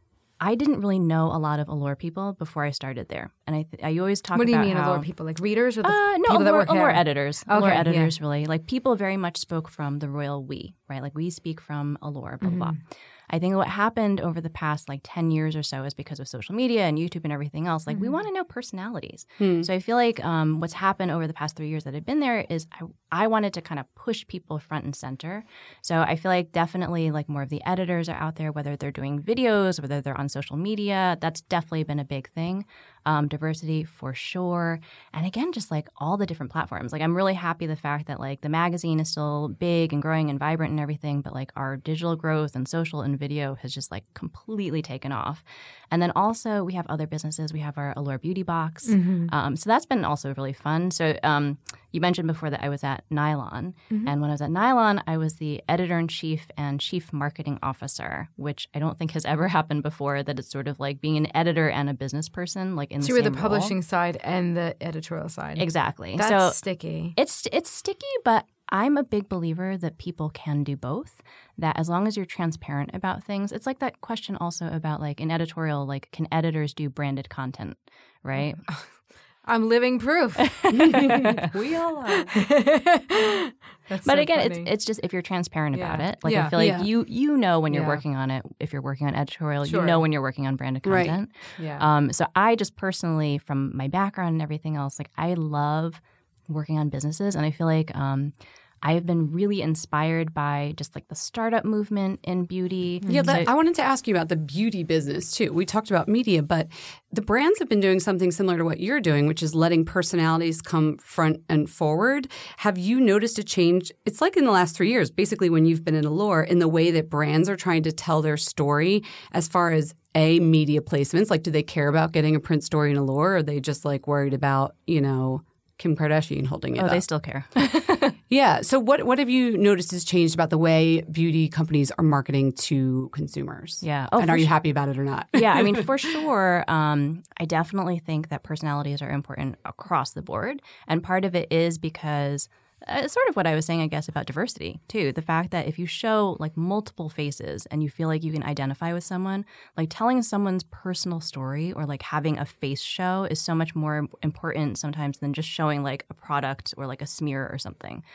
I didn't really know a lot of Allure people before I started there. And I th- I always talk about What do you mean how, Allure people? Like readers or the uh, no, people Allure, that work Allure there? editors. Okay, Allure yeah. editors, really. Like people very much spoke from the royal we, right? Like we speak from Allure, blah, blah, Mm-hmm. blah. I think what happened over the past like ten years or so is because of social media and YouTube and everything else. Like mm-hmm. we want to know personalities. Hmm. So I feel like um, what's happened over the past three years that I've been there is I, I wanted to kind of push people front and center. So I feel like definitely like more of the editors are out there, whether they're doing videos, whether they're on social media. That's definitely been a big thing. Um, diversity for sure. And again, just like all the different platforms. Like I'm really happy the fact that like the magazine is still big and growing and vibrant and everything, but like our digital growth and social and video has just like completely taken off. And then also we have other businesses. We have our Allure Beauty Box. Mm-hmm. Um, so that's been also really fun. So um, you mentioned before that I was at Nylon. Mm-hmm. And when I was at Nylon, I was the editor-in-chief and chief marketing officer, which I don't think has ever happened before, that it's sort of like being an editor and a business person, like in So the you were same the publishing role. side and the editorial side. Exactly. That's so sticky. It's it's sticky, but I'm a big believer that people can do both, that as long as you're transparent about things. It's like that question also about like in editorial, like can editors do branded content, right? I'm living proof. We all are. That's But so again, funny. it's it's just if you're transparent Yeah. about it. Like Yeah. I feel like Yeah. you you know when you're Yeah. working on it. If you're working on editorial, Sure. you know when you're working on branded Right. content. yeah. Um, so I just personally, from my background and everything else, like I love working on businesses, and I feel like um, I have been really inspired by just like the startup movement in beauty. Yeah, that, So- I wanted to ask you about the beauty business too. We talked about media, but the brands have been doing something similar to what you're doing, which is letting personalities come front and forward. Have you noticed a change? It's like in the last three years, basically when you've been in Allure, in the way that brands are trying to tell their story as far as A, media placements. Like, do they care about getting a print story in Allure, or are they just like worried about, you know, Kim Kardashian holding it oh, up? they still care. Yeah. So what what have you noticed has changed about the way beauty companies are marketing to consumers? Yeah. Oh, and for are you sure. happy about it or not? Yeah, I mean, for sure. Um, I definitely think that personalities are important across the board. And part of it is because uh, sort of what I was saying, I guess, about diversity, too. The fact that if you show like multiple faces and you feel like you can identify with someone, like telling someone's personal story or like having a face show is so much more important sometimes than just showing like a product or like a smear or something.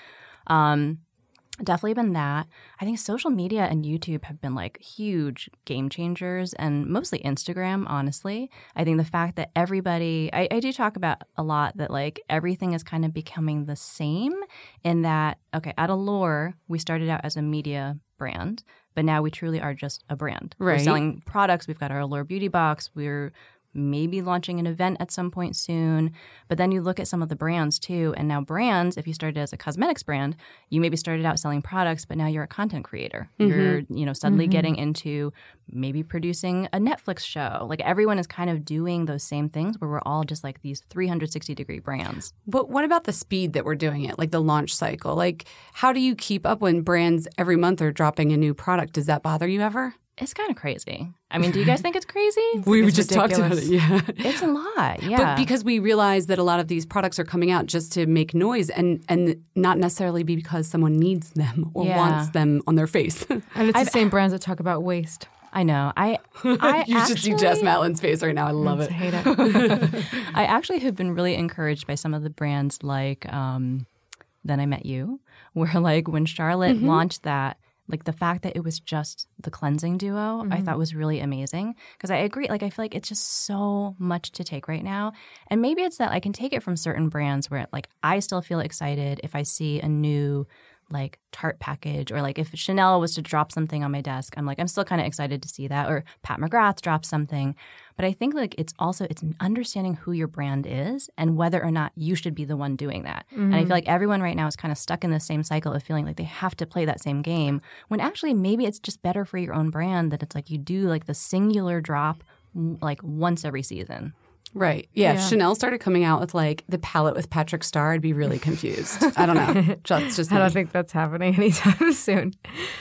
Um, Definitely been that. I think social media and YouTube have been like huge game changers, and mostly Instagram, honestly. I think the fact that everybody, I, I do talk about a lot that like everything is kind of becoming the same in that, okay, at Allure, we started out as a media brand, but now we truly are just a brand. We're Right. selling products. We've got our Allure Beauty Box. We're maybe launching an event at some point soon. But then you look at some of the brands too. And now brands, if you started as a cosmetics brand, you maybe started out selling products, but now you're a content creator. Mm-hmm. You're, you know, suddenly mm-hmm. getting into maybe producing a Netflix show. Like everyone is kind of doing those same things where we're all just like these three hundred sixty degree brands. But what about the speed that we're doing it, like the launch cycle? Like, how do you keep up when brands every month are dropping a new product? Does that bother you ever? It's kind of crazy. I mean, do you guys think it's crazy? We It's just ridiculous. talked about it, yeah. It's a lot, yeah. But because we realize that a lot of these products are coming out just to make noise and, and not necessarily because someone needs them or Yeah. wants them on their face. And it's the same brands that talk about waste. I know. I, I You should see Jess actually- Matlin's face right now. I love it. I hate it. I actually have been really encouraged by some of the brands like um, Then I Met You, where like when Charlotte Mm-hmm. launched that, like the fact that it was just the cleansing duo, I thought was really amazing. Because I agree, like I feel like it's just so much to take right now. And maybe it's that I can take it from certain brands where like I still feel excited if I see a new like Tarte package, or like if Chanel was to drop something on my desk, I'm like, I'm still kind of excited to see that, or Pat McGrath drops something. But I think like it's also, it's understanding who your brand is and whether or not you should be the one doing that. Mm-hmm. And I feel like everyone right now is kind of stuck in the same cycle of feeling like they have to play that same game, when actually maybe it's just better for your own brand that it's like you do like the singular drop like once every season. Right. Yeah, Yeah. If Chanel started coming out with like the palette with Patrick Starr, I'd be really confused. I don't know. That's just I me. don't think that's happening anytime soon.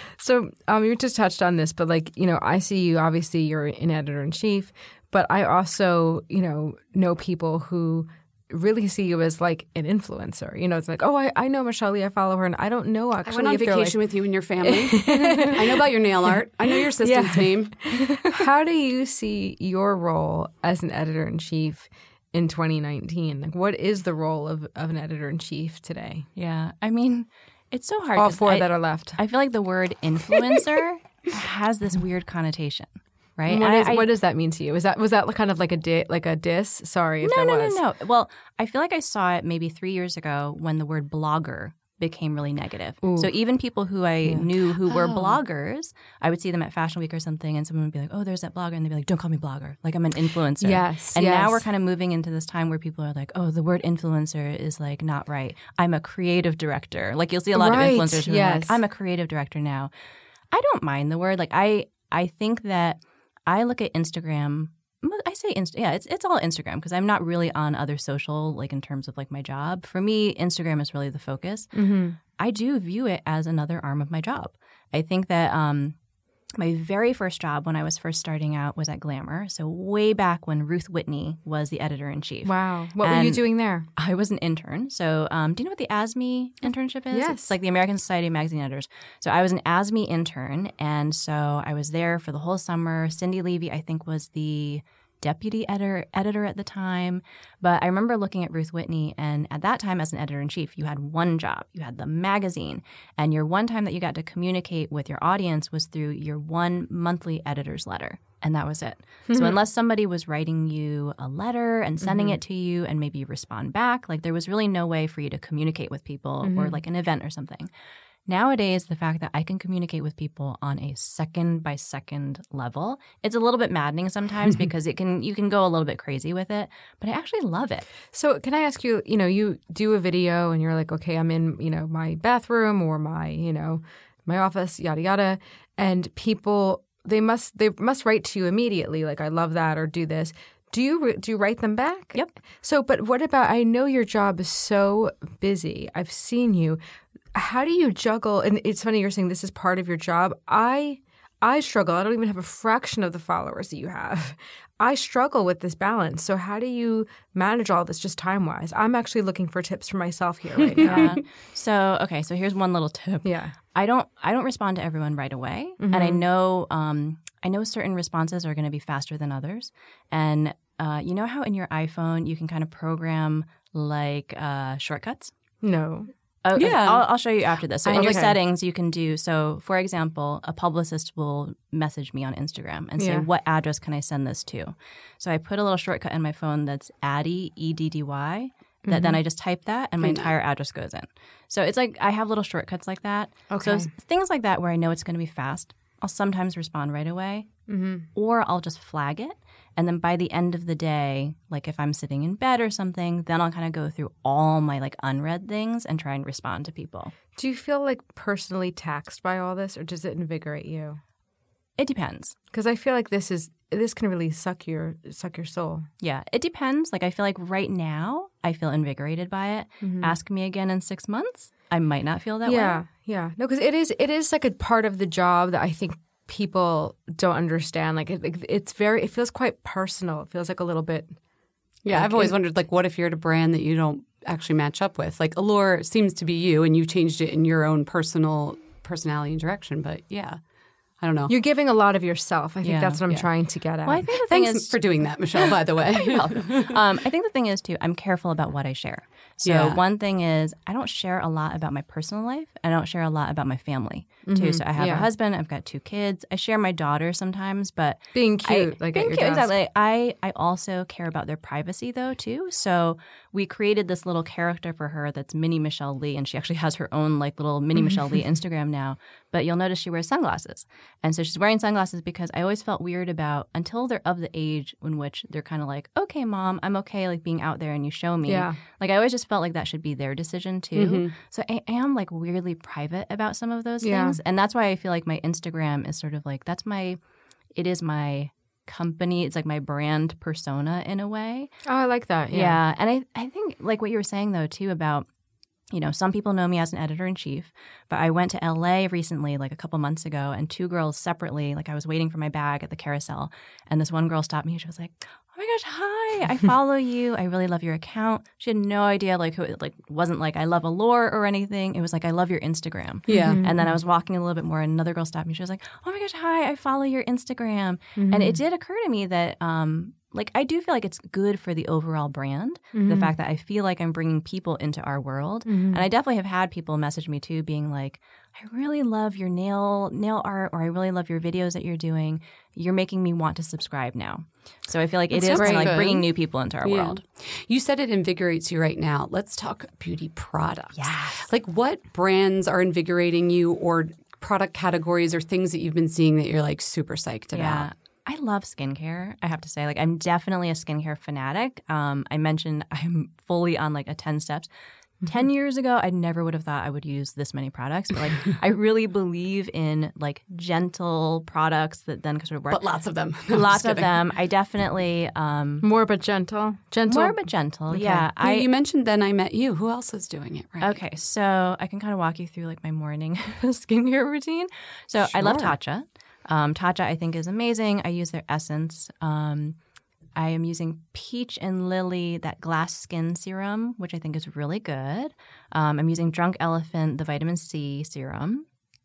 So um, you just touched on this, but like, you know, I see you, obviously you're an editor-in-chief, but I also, you know, know people who really see you as like an influencer. You know, it's like, oh, I, I know Michelle Lee, I follow her, and I don't know I actually went on if they're, vacation like, with you and your family. I know about your nail art. I know your assistant's Yeah. name. How do you see your role as an editor-in-chief in twenty nineteen? Like, what is the role of, of an editor-in-chief today? Yeah. I mean, it's so hard. All 'cause four I, that are left. I feel like the word influencer has this weird connotation, right? What, And is, I- what does that mean to you? Is that was that kind of like a di- like a diss? Sorry if no, it no, was. no, no. Well, I feel like I saw it maybe three years ago when the word blogger became really negative. Ooh. So even people who I knew who were Oh. bloggers, I would see them at Fashion Week or something, and someone would be like, "Oh, there's that blogger," and they'd be like, "Don't call me blogger. Like I'm an influencer." Yes, And now yes. we're kind of moving into this time where people are like, "Oh, the word influencer is like not right. I'm a creative director." Like you'll see a lot Right, of influencers who are yes. like, "I'm a creative director now." I don't mind the word. Like I, I think that I look at Instagram. I say, Inst- yeah, it's it's all Instagram because I'm not really on other social, like in terms of like my job. For me, Instagram is really the focus. Mm-hmm. I do view it as another arm of my job. I think that um, my very first job when I was first starting out was at Glamour. So way back when Ruth Whitney was the editor-in-chief. Wow. What were you And doing there? I was an intern. So um, do you know what the A S M E internship is? Yes. It's like the American Society of Magazine Editors. So I was an A S M E intern. And so I was there for the whole summer. Cindy Levy, I think, was the deputy editor editor at the time. But I remember looking at Ruth Whitney, and at that time as an editor-in-chief, you had one job. You had the magazine, and your one time that you got to communicate with your audience was through your one monthly editor's letter. And that was it. Mm-hmm. So unless somebody was writing you a letter and sending mm-hmm. it to you and maybe you respond back, like there was really no way for you to communicate with people mm-hmm. or like an event or something. Nowadays, the fact that I can communicate with people on a second-by-second level, it's a little bit maddening sometimes because it can you can go a little bit crazy with it, but I actually love it. So can I ask you, you know, you do a video and you're like, okay, I'm in, you know, my bathroom or my, you know, my office, yada, yada, and people, they must they must write to you immediately, like, I love that or do this. Do you do you write them back? Yep. So, but what about, I know your job is so busy. I've seen you. How do you juggle? And it's funny you're saying this is part of your job. I I struggle. I don't even have a fraction of the followers that you have. I struggle with this balance. So how do you manage all this just time-wise? I'm actually looking for tips for myself here right now. Yeah. So, okay, so here's one little tip. Yeah. I don't I don't respond to everyone right away. Mm-hmm. And I know um, I know certain responses are going to be faster than others. And uh, you know how in your iPhone you can kind of program like uh, shortcuts? No. Okay. Yeah. I'll, I'll show you after this. So in okay. your settings, you can do, so for example, a publicist will message me on Instagram and say, Yeah. what address can I send this to? So I put a little shortcut in my phone that's Addy, E D D Y, that mm-hmm. then I just type that and my entire address goes in. So it's like I have little shortcuts like that. Okay. So things like that where I know it's going to be fast, I'll sometimes respond right away mm-hmm. or I'll just flag it. And then by the end of the day, like if I'm sitting in bed or something, then I'll kind of go through all my like unread things and try and respond to people. Do you feel like personally taxed by all this, or does it invigorate you? It depends. Because I feel like this is this can really suck your suck your soul. Yeah, it depends. Like I feel like right now I feel invigorated by it. Mm-hmm. Ask me again in six months, I might not feel that yeah, way. Yeah, yeah. No, because it is it is like a part of the job that I think people don't understand. Like it, it's very, it feels quite personal. It feels like a little bit. Yeah, like I've always it, wondered, like, what if you're at a brand that you don't actually match up with? Like, Allure seems to be you, and you've changed it in your own personal personality and direction. But yeah, I don't know. You're giving a lot of yourself. I think yeah, that's what I'm yeah. trying to get at. Well, I think the Thanks thing is, for doing that, Michelle, by the way. um, I think the thing is, too, I'm careful about what I share. So yeah. one thing is I don't share a lot about my personal life. I don't share a lot about my family, too. Mm-hmm. So I have yeah. a husband. I've got two kids. I share my daughter sometimes, but being cute, I, like being at your cute, desk. exactly. I, I also care about their privacy, though, too. So we created this little character for her that's Mini Michelle Lee, and she actually has her own like little Mini Michelle Lee Instagram now. But you'll notice she wears sunglasses. And so she's wearing sunglasses because I always felt weird about, until they're of the age in which they're kind of like, okay, Mom, I'm okay like being out there and you show me. Yeah. Like I always just felt like that should be their decision too. Mm-hmm. So I am like weirdly private about some of those Yeah. things. And that's why I feel like my Instagram is sort of like, that's my, it is my company. It's like my brand persona in a way. Oh, I like that. Yeah. Yeah. And I, I think like what you were saying though too about, you know, some people know me as an editor-in-chief, but I went to L A recently, like a couple months ago, and two girls separately, like I was waiting for my bag at the carousel, and this one girl stopped me and she was like, oh my gosh, hi, I follow you. I really love your account. She had no idea, like, who it like, wasn't like I love Allure or anything. It was like, I love your Instagram. Yeah. Mm-hmm. And then I was walking a little bit more, and another girl stopped me. She was like, oh my gosh, hi, I follow your Instagram. Mm-hmm. And it did occur to me that, um, like, I do feel like it's good for the overall brand, mm-hmm. the fact that I feel like I'm bringing people into our world. Mm-hmm. And I definitely have had people message me, too, being like, I really love your nail nail art, or I really love your videos that you're doing. You're making me want to subscribe now. So I feel like it That's is kind of like good. bringing new people into our Yeah. world. You said it invigorates you right now. Let's talk beauty products. Yes. Like, what brands are invigorating you, or product categories or things that you've been seeing that you're like super psyched about? Yeah. I love skincare, I have to say. Like, I'm definitely a skincare fanatic. Um, I mentioned I'm fully on like a ten steps. ten years ago, I never would have thought I would use this many products. But like, I really believe in like gentle products that then sort of work. But lots of them. No, I'm Lots just of kidding. them. I definitely um, More but gentle. Gentle. more but gentle. Okay. Yeah. I, I you mentioned Then I Met You. Who else is doing it right? Okay, so I can kind of walk you through like my morning skincare routine. So I love Sure. Tatcha. Um, Tatcha I think is amazing. I use their essence. Um, I am using Peach and Lily, that glass skin serum, which I think is really good. Um, I'm using Drunk Elephant, the vitamin C serum.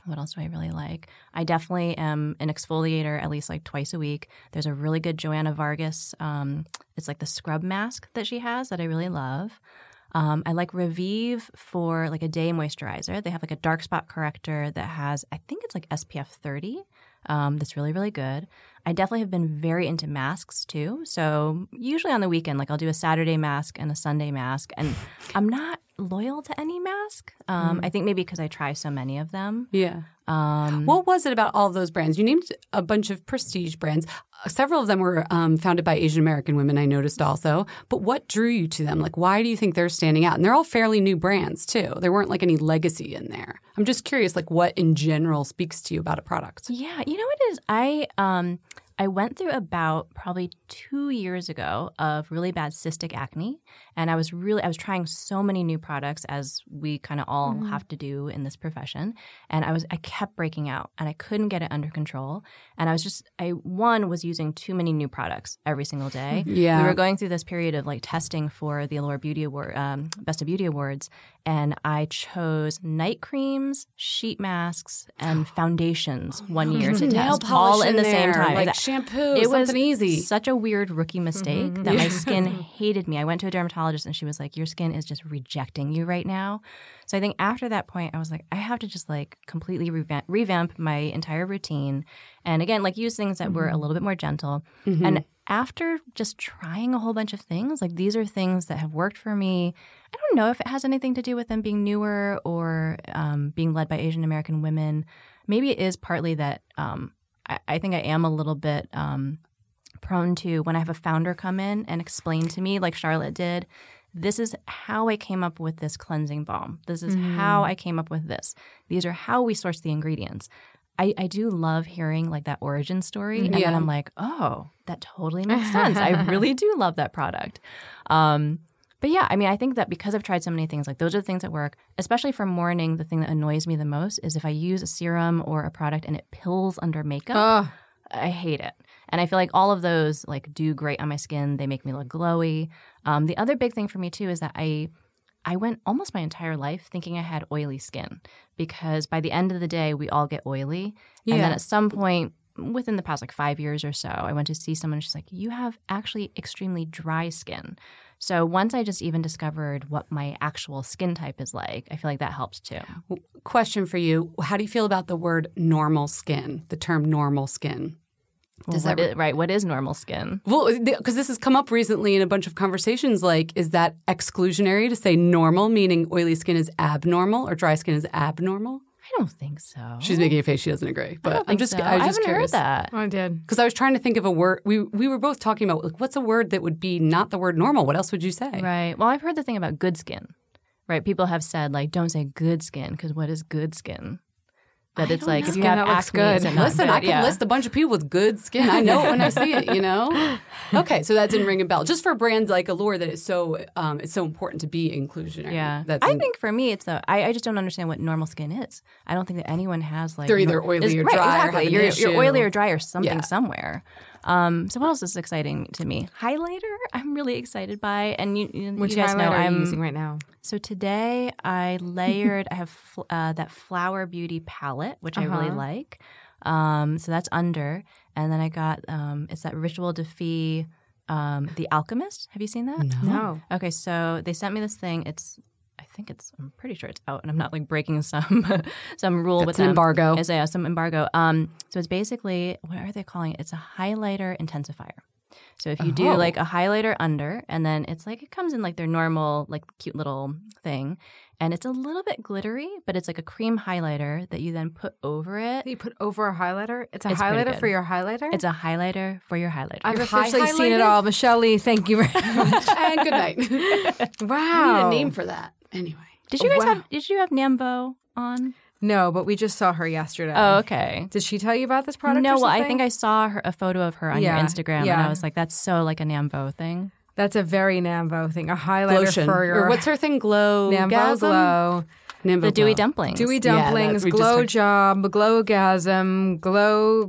What else do I really like? I definitely am an exfoliator at least like twice a week. There's a really good Joanna Vargas. Um, it's like the scrub mask that she has that I really love. Um, I like Revive for like a day moisturizer. They have like a dark spot corrector that has, I think it's like S P F thirty. Um, that's really, really good. I definitely have been very into masks too. So usually on the weekend, like I'll do a Saturday mask and a Sunday mask. And I'm not loyal to any mask. Um, mm. I think maybe because I try so many of them. Yeah. Um, what was it about all of those brands? You named a bunch of prestige brands. Several of them were um, founded by Asian American women, I noticed also. But what drew you to them? Like, why do you think they're standing out? And they're all fairly new brands, too. There weren't like any legacy in there. I'm just curious, like, what in general speaks to you about a product? Yeah, you know what it is? I um, I went through about probably two years ago of really bad cystic acne. And I was really, I was trying so many new products as we kind of all mm. have to do in this profession. And I was, I kept breaking out and I couldn't get it under control. And I was just, I, one, was using too many new products every single day. Yeah. We were going through this period of like testing for the Allure Beauty Award, um, Best of Beauty Awards. And I chose night creams, sheet masks, and foundations one year to nail test all in, in the there, same time. Like exactly. shampoo, it something was easy. Such a weird rookie mistake mm-hmm. that my skin hated me. I went to a dermatologist and she was like, your skin is just rejecting you right now. So I think after that point, I was like, I have to just like completely revamp, revamp my entire routine. And again, like use things that mm-hmm. were a little bit more gentle. Mm-hmm. And after just trying a whole bunch of things, like these are things that have worked for me. I don't know if it has anything to do with them being newer or um, being led by Asian American women. Maybe it is partly that um, I, I think I am a little bit um, prone to when I have a founder come in and explain to me, like Charlotte did, this is how I came up with this cleansing balm. This is mm. how I came up with this. These are how we source the ingredients. I, I do love hearing like that origin story. And yeah. then I'm like, oh, that totally makes sense. I really do love that product. Um, but yeah, I mean, I think that because I've tried so many things, like those are the things that work, especially for morning. The thing that annoys me the most is if I use a serum or a product and it pills under makeup. Oh. I hate it. And I feel like all of those like do great on my skin. They make me look glowy. Um, the other big thing for me too is that I I went almost my entire life thinking I had oily skin because by the end of the day, we all get oily. Yeah. And then at some point within the past like five years or so, I went to see someone and she's like, you have actually extremely dry skin. So once I just even discovered what my actual skin type is like, I feel like that helped too. Question for you. How do you feel about the word normal skin, the term normal skin? Well, what is, right. What is normal skin? Well, because this has come up recently in a bunch of conversations, like, is that exclusionary to say normal, meaning oily skin is abnormal or dry skin is abnormal? I don't think so. She's making a face. She doesn't agree. But I'm just, so. I was I just haven't curious. heard that. Oh, I did. Because I was trying to think of a word. We we were both talking about, like, what's a word that would be not the word normal? What else would you say? Right. Well, I've heard the thing about good skin. Right. People have said, like, don't say good skin because what is good skin? That I it's like know. if you have acne, good. is it not Listen, good? I can yeah. list a bunch of people with good skin. I know it when I see it, you know? Okay, so that didn't ring a bell. Just for brands like Allure that is so um, it's so important to be inclusionary. Yeah. That's I in- think for me, it's the I, I just don't understand what normal skin is. I don't think that anyone has like They're either oily is, or right, dry or Exactly. have an you're, issue. you're oily or dry or something Yeah. somewhere. Um, so what else is exciting to me? Highlighter, I'm really excited by, and you, you, Which you guys know highlighter are I'm you using right now? So today I layered. I have fl- uh, that Flower Beauty palette, which Uh-huh. I really like. Um, so that's under, and then I got um, it's that Ritual de Fille, um, The Alchemist. Have you seen that? No. Okay, so they sent me this thing. It's I think it's I'm pretty sure it's out, and I'm not like breaking some some rule That's with an them. embargo. Is yeah, some embargo. Um, so it's basically what are they calling it? It's a highlighter intensifier. So if you do Oh. like a highlighter under, and then it's like it comes in like their normal like cute little thing, and it's a little bit glittery, but it's like a cream highlighter that you then put over it. You put over a highlighter? It's a It's pretty highlighter good. for your highlighter? It's a highlighter for your highlighter. I've You're officially high seen it highlighted? all. Michelle Lee, thank you very much. And good night. Wow. I need a name for that. Anyway. Did you guys Wow. have? Did you have Nambo on? No, but we just saw her yesterday. Oh, okay. Did she tell you about this product? No, or well, I something? think I saw her, a photo of her on Yeah, your Instagram, yeah. and I was like, that's so like a Nambo thing. That's a very Nambo thing. A highlighter Glotion. for your Or what's her thing? Glow. Nambo glow. Nambo The dewy glow. dumplings. Dewy Yeah, that dumplings, we just glow talked- job, glowgasm, glow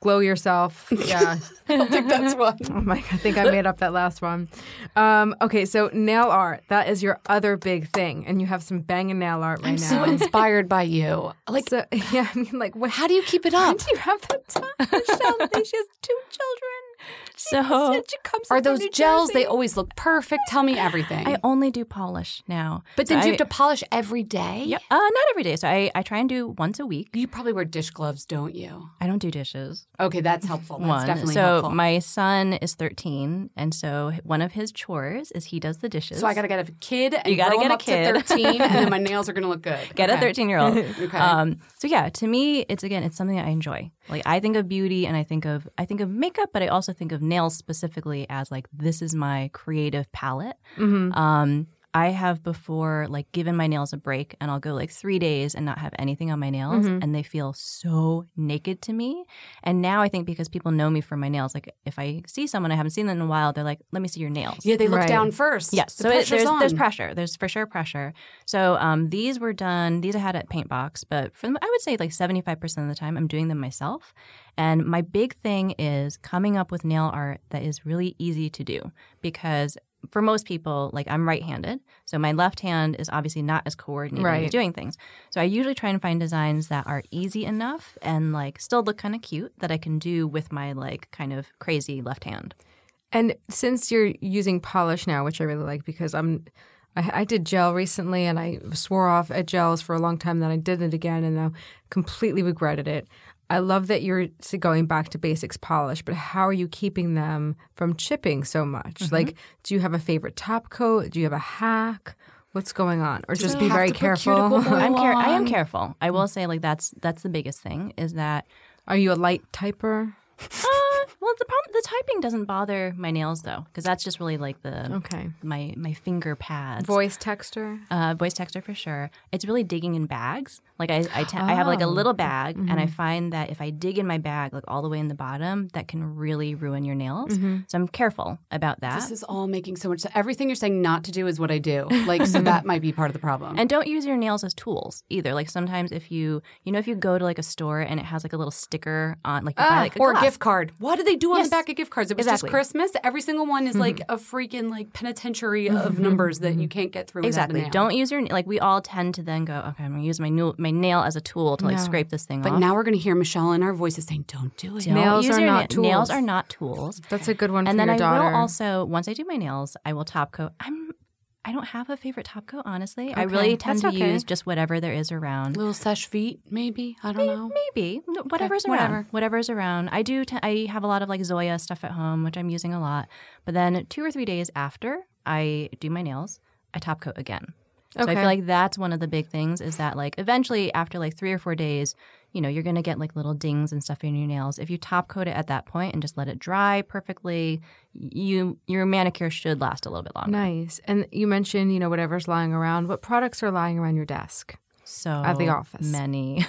Glow yourself. Yeah. I don't think that's one. Oh my God, I think I made up that last one. Um, okay, so nail art. That is your other big thing. And you have some banging nail art right I'm now. so inspired by you. Like, so, yeah, I mean, like, what, how do you keep it up? How do you have the time? Michelle, she has two children. She So, she comes Are up from those New gels, Jersey. they always look perfect. Tell me everything. I only do polish now. but then So do you I- have to polish every day? Yep. Uh, not every day. So I, I try and do once a week. You probably wear dish gloves, don't you? I don't do dishes. Okay, that's helpful. That's One. definitely so helpful. my son is thirteen, and so one of his chores is he does the dishes. So I got to get a kid and You gotta grow get him a up kid. to thirteen, and then my nails are going to look good. Get Okay. a thirteen-year-old. Okay. Um, so yeah, to me, it's again, it's something that I enjoy. Like I think of beauty, and I think of I think of makeup, but I also think of nails specifically as like this is my creative palette. Mm-hmm. Um, I have before like given my nails a break, and I'll go like three days and not have anything on my nails, Mhm. and they feel so naked to me. And now I think because people know me for my nails, like if I see someone I haven't seen them in a while, they're like, "Let me see your nails." Yeah, they look Right. down first. Yes, The so it, pressure's there's on. there's pressure. There's for sure pressure. So um, these were done. These I had at Paintbox, but for them, I would say like seventy-five percent of the time I'm doing them myself. And my big thing is coming up with nail art that is really easy to do because for most people, like I'm right-handed, so my left hand is obviously not as coordinated Right. with doing things. So I usually try and find designs that are easy enough and like still look kind of cute that I can do with my like kind of crazy left hand. And since you're using polish now, which I really like because I'm, I, I did gel recently and I swore off at gels for a long time. Then I did it again and now completely regretted it. I love that you're going back to basics polish, but how are you keeping them from chipping so much? Mm-hmm. Like, do you have a favorite top coat? Do you have a hack? What's going on? Or just it be have very to put careful? cuticle oil I'm care- I am on? careful. I will say like that's that's the biggest thing is that Are you a light typer? uh, well the problem the typing doesn't bother my nails though because that's just really like the Okay. my my finger pads. Voice texture? Uh, voice texture for sure. It's really digging in bags. Like I, I, te- I have like a little bag, and I find that if I dig in my bag, like all the way in the bottom, that can really ruin your nails. So I'm careful about that. This is all making so much sense. Everything you're saying not to do is what I do. Like, so that might be part of the problem. And don't use your nails as tools either. Like sometimes if you, you know, if you go to like a store and it has like a little sticker on, like you buy like a or a glass. gift card. What do they do on Yes. the back of gift cards? It was Exactly. just Christmas. Every single one is like a freaking like penitentiary of numbers that you can't get through Exactly. without a nail. Don't use your like. We all tend to then go, okay, I'm gonna use my new, my nail as a tool to like No. scrape this thing But off. now we're going to hear Michelle in our voices saying, "Don't do it." Don't Nails use are your not na- Nails tools. are not tools. That's a good one And for then your I daughter. will also once I do my nails, I will top coat. I'm. I don't have a favorite top coat, honestly. I Okay. really tend That's to okay. use just whatever there is around. Little sesh feet, maybe. I don't know. Maybe No, whatever's around. whatever. Whatever's around. I do. T- I have a lot of like Zoya stuff at home, which I'm using a lot. But then two or three days after I do my nails, I top coat again. So I Okay. feel like that's one of the big things is that like eventually after like three or four days, you know, you're gonna get like little dings and stuff in your nails. If you top coat it at that point and just let it dry perfectly, you your manicure should last a little bit longer. Nice. And you mentioned, you know, whatever's lying around. What products are lying around your desk? So At the office. many.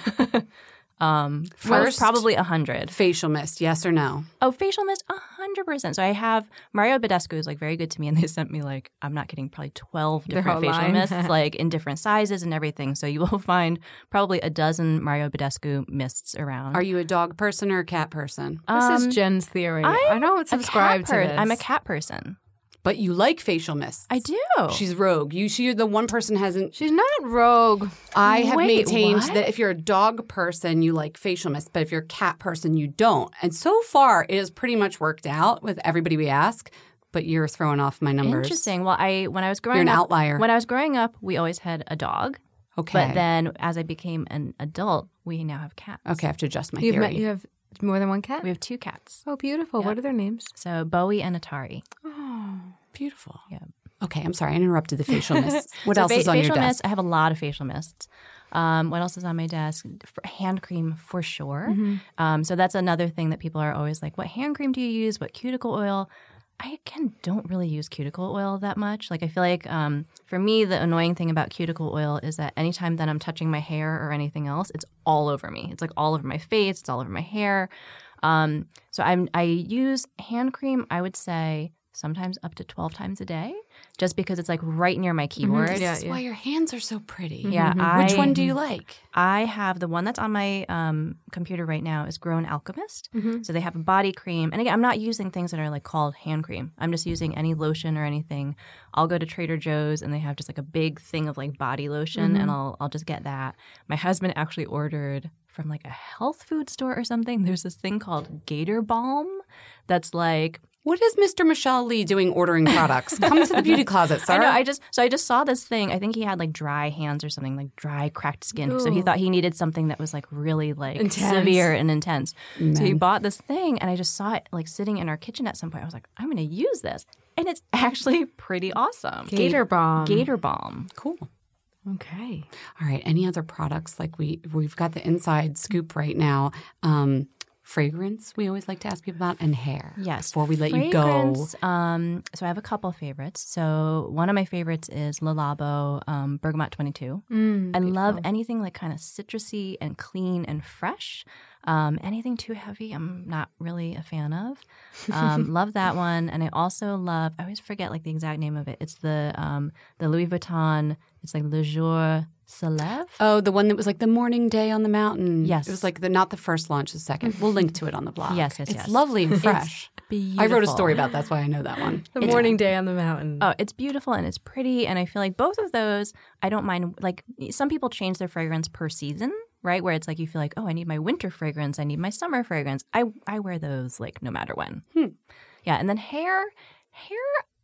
um, First- first, probably a hundred. Facial mist, yes or no? Oh, facial mist, a hundred percent. So I have Mario Badescu is like very good to me, and they sent me like I'm not kidding, probably twelve Their different whole facial line. mists, like in different sizes and everything. So you will find probably a dozen Mario Badescu mists around. Are you a dog person or a cat person? This Um, is Jen's theory. I'm I don't a subscribe cat to per- this. I'm a cat person. But you like facial mists. I do. She's rogue. You, she, the one person hasn't. She's not rogue. I have Wait, maintained what? that if you're a dog person, you like facial mist, but if you're a cat person, you don't. And so far, it has pretty much worked out with everybody we ask. But you're throwing off my numbers. Interesting. Well, I when I was growing You're an up, outlier. When I was growing up, we always had a dog. Okay. But then as I became an adult, we now have cats. Okay, I have to adjust my You've theory. met, you have more than one cat? We have two cats. Oh, beautiful. Yeah. What are their names? So Bowie and Atari. Oh, beautiful. Yeah. Okay, I'm sorry. I interrupted the facial mists. What So else fa- is on facial your desk? Mists, I have a lot of facial mists. Um, what else is on my desk? For hand cream for sure. Mm-hmm. Um, so that's another thing that people are always like, what hand cream do you use? What cuticle oil? I, again, don't really use cuticle oil that much. Like, I feel like um, for me, the annoying thing about cuticle oil is that anytime that I'm touching my hair or anything else, it's all over me. It's like all over my face. It's all over my hair. Um, so I'm I use hand cream, I would say, sometimes up to twelve times a day. just because it's like right near my keyboard. This Yeah, is yeah. why your hands are so pretty. Yeah, I, Which one do you like? I have the one that's on my um, computer right now is Grown Alchemist. Mm-hmm. So they have a body cream. And again, I'm not using things that are like called hand cream. I'm just using any lotion or anything. I'll go to Trader Joe's and they have just like a big thing of like body lotion Mm-hmm. and I'll I'll just get that. My husband actually ordered from like a health food store or something. There's this thing called Gator Balm that's like What is Mister Michelle Lee doing ordering products? Come to the beauty closet, sir. I know. I just so I just saw this thing. I think he had like dry hands or something, like dry cracked skin. So he thought he needed something that was like really like Intense. severe and intense. So he Men. bought this thing, and I just saw it like sitting in our kitchen at some point. I was like, I'm going to use this, and it's actually pretty awesome. Gator Balm. Gator Balm. Cool. Okay. All right. Any other products? Like we we've got the inside scoop right now. Um, fragrance. We always like to ask people about, and hair. Yes. Before we let you go. Fragrance, Um, so I have a couple favorites. So one of my favorites is Le Labo um, Bergamot twenty-two. Mm, I love anything like kind of citrusy and clean and fresh. Um, anything too heavy, I'm not really a fan of. Um, love that one, and I also love. I always forget like the exact name of it. It's the um, the Louis Vuitton. It's like Le Jour se lève. Oh, the one that was like the morning day on the mountain. Yes. It was like the not the first launch, the second. We'll link to it on the blog. Yes, yes, It's yes. lovely and fresh. Beautiful. I wrote a story about that. That's why I know that one. The morning day on the mountain. Oh, it's beautiful and it's pretty, and I feel like both of those, I don't mind. Like some people change their fragrance per season, right? Where it's like you feel like, oh, I need my winter fragrance, I need my summer fragrance. I I wear those like no matter when. Hmm. Yeah, and then hair, hair.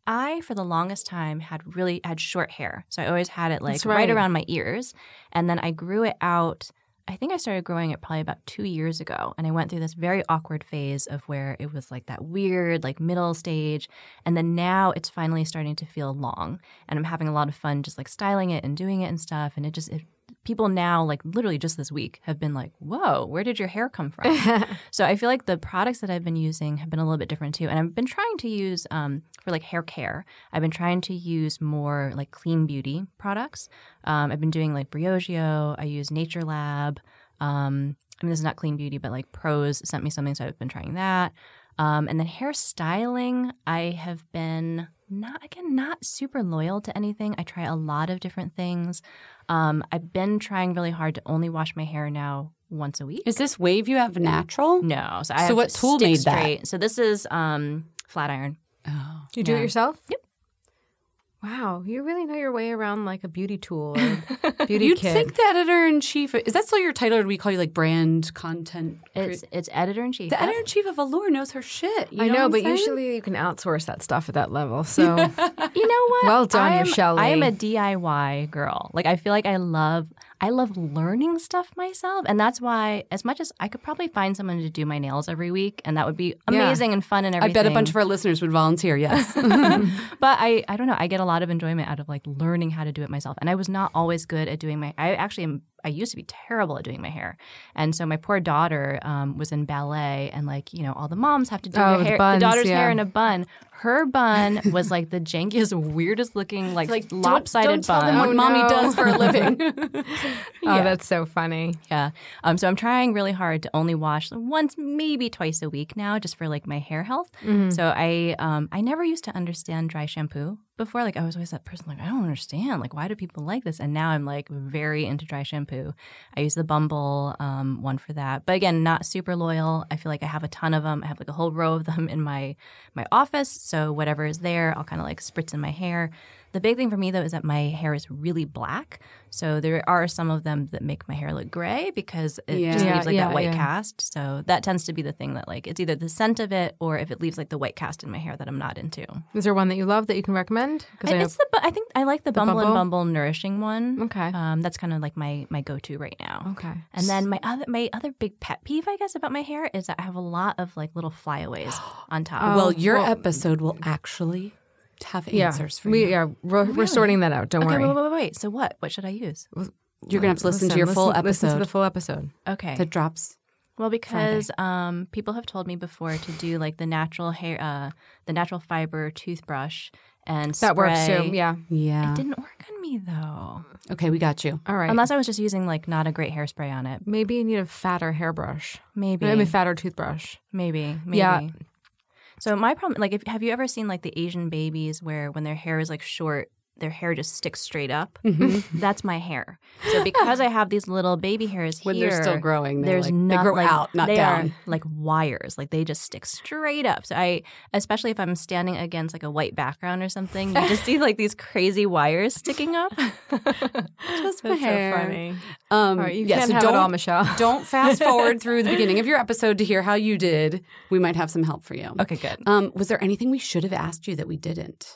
I for the longest time had really had short hair, so I always had it like That's right. right. around my ears, and then I grew it out. I think I started growing it probably about two years ago, and I went through this very awkward phase of where it was like that weird, like middle stage, and then now it's finally starting to feel long, and I'm having a lot of fun just like styling it and doing it and stuff, and it just it, people now like literally just this week have been like, whoa, where did your hair come from? So I feel like the products that I've been using have been a little bit different too, and I've been trying to use um, for like hair care. I've been trying to use more like clean beauty products. Um, I've been doing like Briogeo. I use Nature Lab. Um, I mean, this is not clean beauty, but like Prose sent me something, so I've been trying that. Um, and then hair styling, I have been not, again, not super loyal to anything. I try a lot of different things. Um, I've been trying really hard to only wash my hair now once a week. Is this wave you have natural? No. So, I So have what tool stick made that? straight. So this is um, flat iron. Oh. Do you do Yeah. it yourself? Yep. Wow, you really know your way around like a beauty tool or beauty You'd kit. think the editor in chief is that still your title, or do we call you like brand content? It's it's editor in chief. The editor in chief of Allure knows her shit. You I know, know, what I'm but saying? usually you can outsource that stuff at that level. So You know what? Well done, I am, Michelle I am Lee. a D I Y girl. Like I feel like I love I love learning stuff myself, and that's why as much as I could probably find someone to do my nails every week, and that would be amazing and fun and I everything. bet a bunch of our listeners would volunteer. Yes. But I, I don't know. I get a lot of enjoyment out of like learning how to do it myself. And I was not always good at doing my. I actually am. I used to be terrible at doing my hair, and so my poor daughter um, was in ballet, and like you know, all the moms have to do Oh, your the hair, buns, the daughter's yeah. hair in a bun. Her bun was like the jankiest, weirdest looking, like, Like, don't- lopsided don't tell bun. them what Oh, mommy no. does for a living. Oh, that's so funny. Yeah. Um, so I'm trying really hard to only wash once, maybe twice a week now, just for like my hair health. Mm-hmm. So I um, I never used to understand dry shampoo before. Like I was always that person like, I don't understand. Like, why do people like this? And now I'm like very into dry shampoo. I use the Bumble um, one for that. But again, not super loyal. I feel like I have a ton of them. I have like a whole row of them in my my office. So whatever is there, I'll kind of like spritz in my hair. The big thing for me, though, is that my hair is really black. So there are some of them that make my hair look gray because it Yeah. just Yeah, leaves like yeah, that white yeah. cast. So that tends to be the thing that like it's either the scent of it or if it leaves like the white cast in my hair that I'm not into. Is there one that you love that you can recommend? Because I know. It's the, bu- I think I like the, Bumble, Bumble? and Bumble Nourishing one. Okay. Um, that's kind of like my my go-to right now. Okay. And then my other my other big pet peeve, I guess, about my hair is that I have a lot of like little flyaways on top. Oh, well, your well- episode will actually have Yeah, answers for we, you. yeah, we're, we're sorting that out. Don't Okay, worry. wait, wait, wait, wait. So what? What should I use? You're gonna have to listen, to your full listen- Listen episode to the full episode. Okay. that drops. Well, because um, people have told me before to do like the natural hair, uh, the natural fiber toothbrush and That works spray. too. Yeah. Yeah. It didn't work on me though. Okay, we got you. All right. Unless I was just using like not a great hairspray on it. Maybe you need a fatter hairbrush. Maybe. Maybe a fatter toothbrush. Maybe. Maybe. Yeah. So my problem, like, if have you ever seen like the Asian babies where when their hair is like short, their hair just sticks straight up? Mm-hmm. That's my hair. So because I have these little baby hairs when here, they're still growing, they're there's like, not, they grow like, out, not they down. Are like wires, like they just stick straight up. So I, especially if I'm standing against like a white background or something, you just see like these crazy wires sticking up. Just my That's hair. so funny. Um, All right, you yeah, can't so have don't, it all, Michelle. Don't fast forward through the beginning of your episode to hear how you did. We might have some help for you. Okay, good. Um, was there anything we should have asked you that we didn't?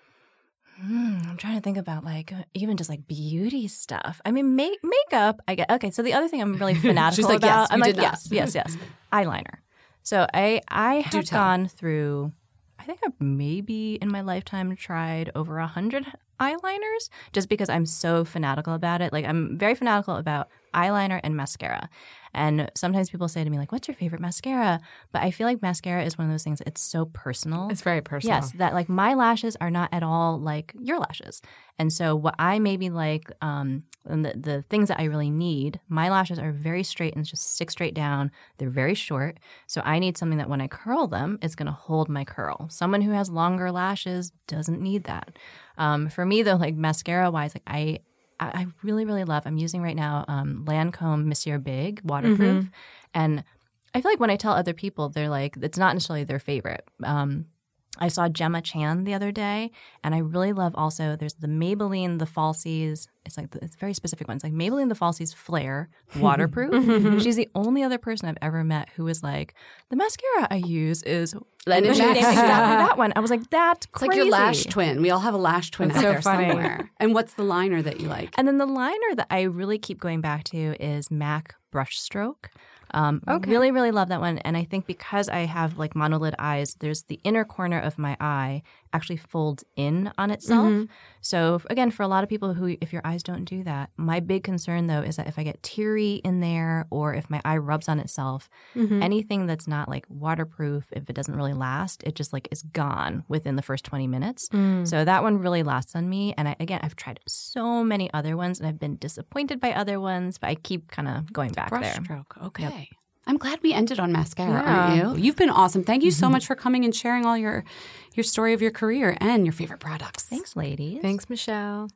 Mm, I'm trying to think about like even just like beauty stuff. I mean, make, makeup. I get okay. So the other thing I'm really fanatical She's like, about. yes, I'm you like, did not. yes, yes, yes. Eyeliner. So I I Do have tell. gone through. I think I've maybe in my lifetime tried over a hundred eyeliners just because I'm so fanatical about it. Like I'm very fanatical about eyeliner and mascara. And sometimes people say to me like, what's your favorite mascara? But I feel like mascara is one of those things, it's so personal. It's very personal. Yes, that like my lashes are not at all like your lashes. And so what I maybe like, um, and the, the things that I really need, my lashes are very straight and just stick straight down. They're very short. So I need something that when I curl them, it's going to hold my curl. Someone who has longer lashes doesn't need that. Um, for me though, like mascara wise, like I, I really, really love, I'm using right now um, Lancome Monsieur Big waterproof. Mm-hmm. And I feel like when I tell other people, they're like, it's not necessarily their favorite. Um, I saw Gemma Chan the other day, and I really love also, there's the Maybelline The Falsies. It's like, the, it's a very specific one. It's like Maybelline The Falsies Flare waterproof. She's the only other person I've ever met who was like, the mascara I use is, and she named exactly that one. I was like, that's It's crazy. like your lash twin. We all have a lash twin That's out so there funny. somewhere. And what's the liner that you like? And then the liner that I really keep going back to is MAC Brush Stroke. Um, Okay. Really, really love that one. And I think because I have like monolid eyes, there's the inner corner of my eye actually folds in on itself. Mm-hmm. So again, for a lot of people who, if your eyes don't do that, my big concern though is that if I get teary in there or if my eye rubs on itself, Mm-hmm. anything that's not like waterproof, if it doesn't really last, it just like is gone within the first twenty minutes. Mm. So that one really lasts on me. And I, again, I've tried so many other ones and I've been disappointed by other ones, but I keep kind of going back Brush there. stroke. Okay. I'm glad we ended on mascara, Yeah. aren't you? You've been awesome. Thank you so much for coming and sharing all your your story of your career and your favorite products. Thanks, ladies. Thanks, Michelle.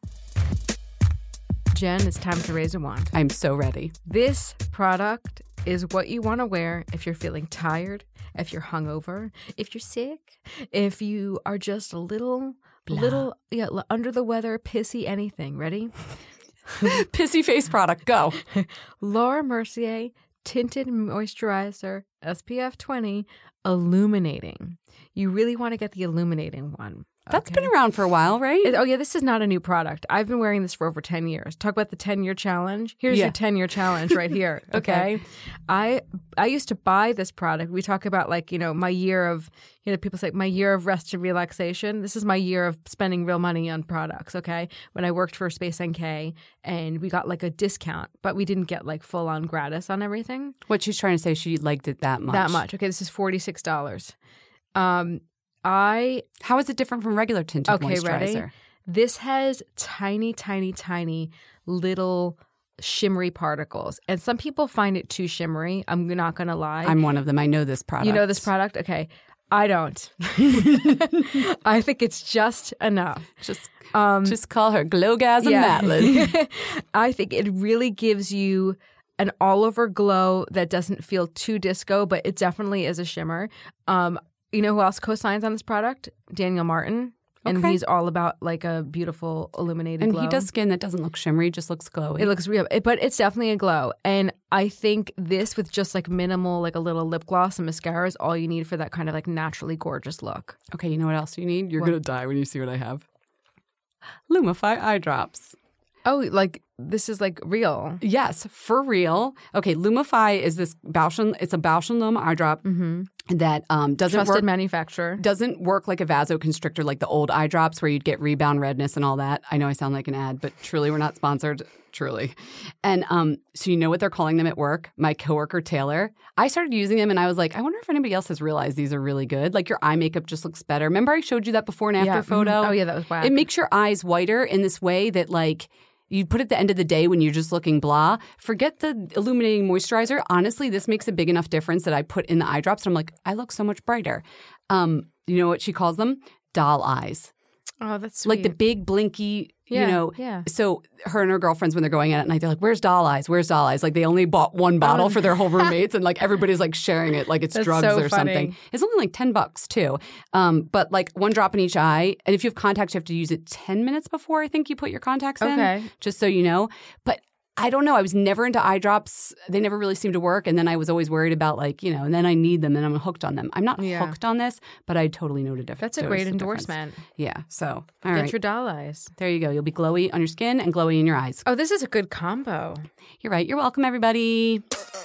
Jen, it's time to raise a wand. I'm so ready. This product is what you want to wear if you're feeling tired, if you're hungover, if you're sick, if you are just a little, Blah. little, yeah, l- under the weather, pissy, anything. Ready? Pissy face product. Go. Laura Mercier Tinted Moisturizer S P F twenty Illuminating. You really want to get the illuminating one. That's okay? been around for a while, right? It- oh, yeah, this is not a new product. I've been wearing this for over ten years. Talk about the ten-year challenge. Here's Yeah. your ten-year challenge right here, okay? Okay. I I used to buy this product. We talk about, like, you know, my year of, you know, people say my year of rest and relaxation. This is my year of spending real money on products, okay? When I worked for Space N K and we got, like, a discount, but we didn't get, like, full-on gratis on everything. What she's trying to say, she liked it that much. That much. Okay, this is forty-six dollars. Um, I How is it different from regular tinted Okay, moisturizer? ready? This has tiny, tiny, tiny little shimmery particles. And some people find it too shimmery. I'm not going to lie. I'm one of them. I know this product. You know this product? Okay. I don't. I think it's just enough. Just, Um, just call her Glowgasm yeah. Matlin. I think it really gives you an all-over glow that doesn't feel too disco, but it definitely is a shimmer. Um, you know who else co-signs on this product? Daniel Martin. And Okay. he's all about like a beautiful illuminated And glow. he does skin that doesn't look shimmery, just looks glowy. It looks real, it- but it's definitely a glow. And I think this with just like minimal, like a little lip gloss and mascara is all you need for that kind of like naturally gorgeous look. Okay, you know what else you need? You're What? going to die when you see what I have. Lumify eye drops. Oh, like this is like real. Yes, for real. Okay, Lumify is this Bausch and, it's a Bausch and Lomb eye drop that um, doesn't Trusted work manufacturer. doesn't work like a vasoconstrictor like the old eye drops where you'd get rebound redness and all that. I know I sound like an ad, but truly we're not sponsored. Truly. And um, so you know what they're calling them at work? My coworker Taylor. I started using them and I was like, I wonder if anybody else has realized these are really good. Like your eye makeup just looks better. Remember I showed you that before and after Yeah, photo? mhm. Oh, yeah, that was whack. It makes your eyes whiter in this way that like You put it at the end of the day when you're just looking blah. Forget the illuminating moisturizer. Honestly, this makes a big enough difference that I put in the eye drops. And I'm like, I look so much brighter. Um, you know what she calls them? Doll eyes. Oh, that's sweet. Like the big blinky, Yeah, you know. yeah. So her and her girlfriends, when they're going out at night, they're like, where's doll eyes? Where's doll eyes? Like they only bought one bottle Oh. for their whole roommates and like everybody's like sharing it like it's That's drugs so or funny. something. It's only like ten bucks too. Um, but like one drop in each eye. And if you have contacts, you have to use it ten minutes before I think you put your contacts in. Okay. Just so you know. But I don't know. I was never into eye drops. They never really seemed to work. And then I was always worried about like, you know, and then I need them and I'm hooked on them. I'm not Yeah. hooked on this, but I totally know the difference. That's a great endorsement. Yeah. So, all Get right. your doll eyes. There you go. You'll be glowy on your skin and glowy in your eyes. Oh, this is a good combo. You're right. You're welcome, everybody.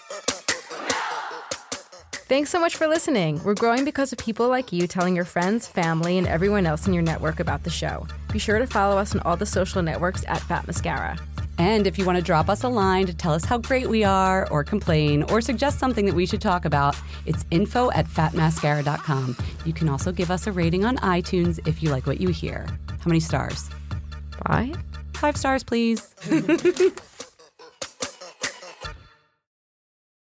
Thanks so much for listening. We're growing because of people like you telling your friends, family, and everyone else in your network about the show. Be sure to follow us on all the social networks at Fat Mascara. And if you want to drop us a line to tell us how great we are or complain or suggest something that we should talk about, it's info at fat mascara dot com. You can also give us a rating on iTunes if you like what you hear. How many stars? Bye. Five stars, please.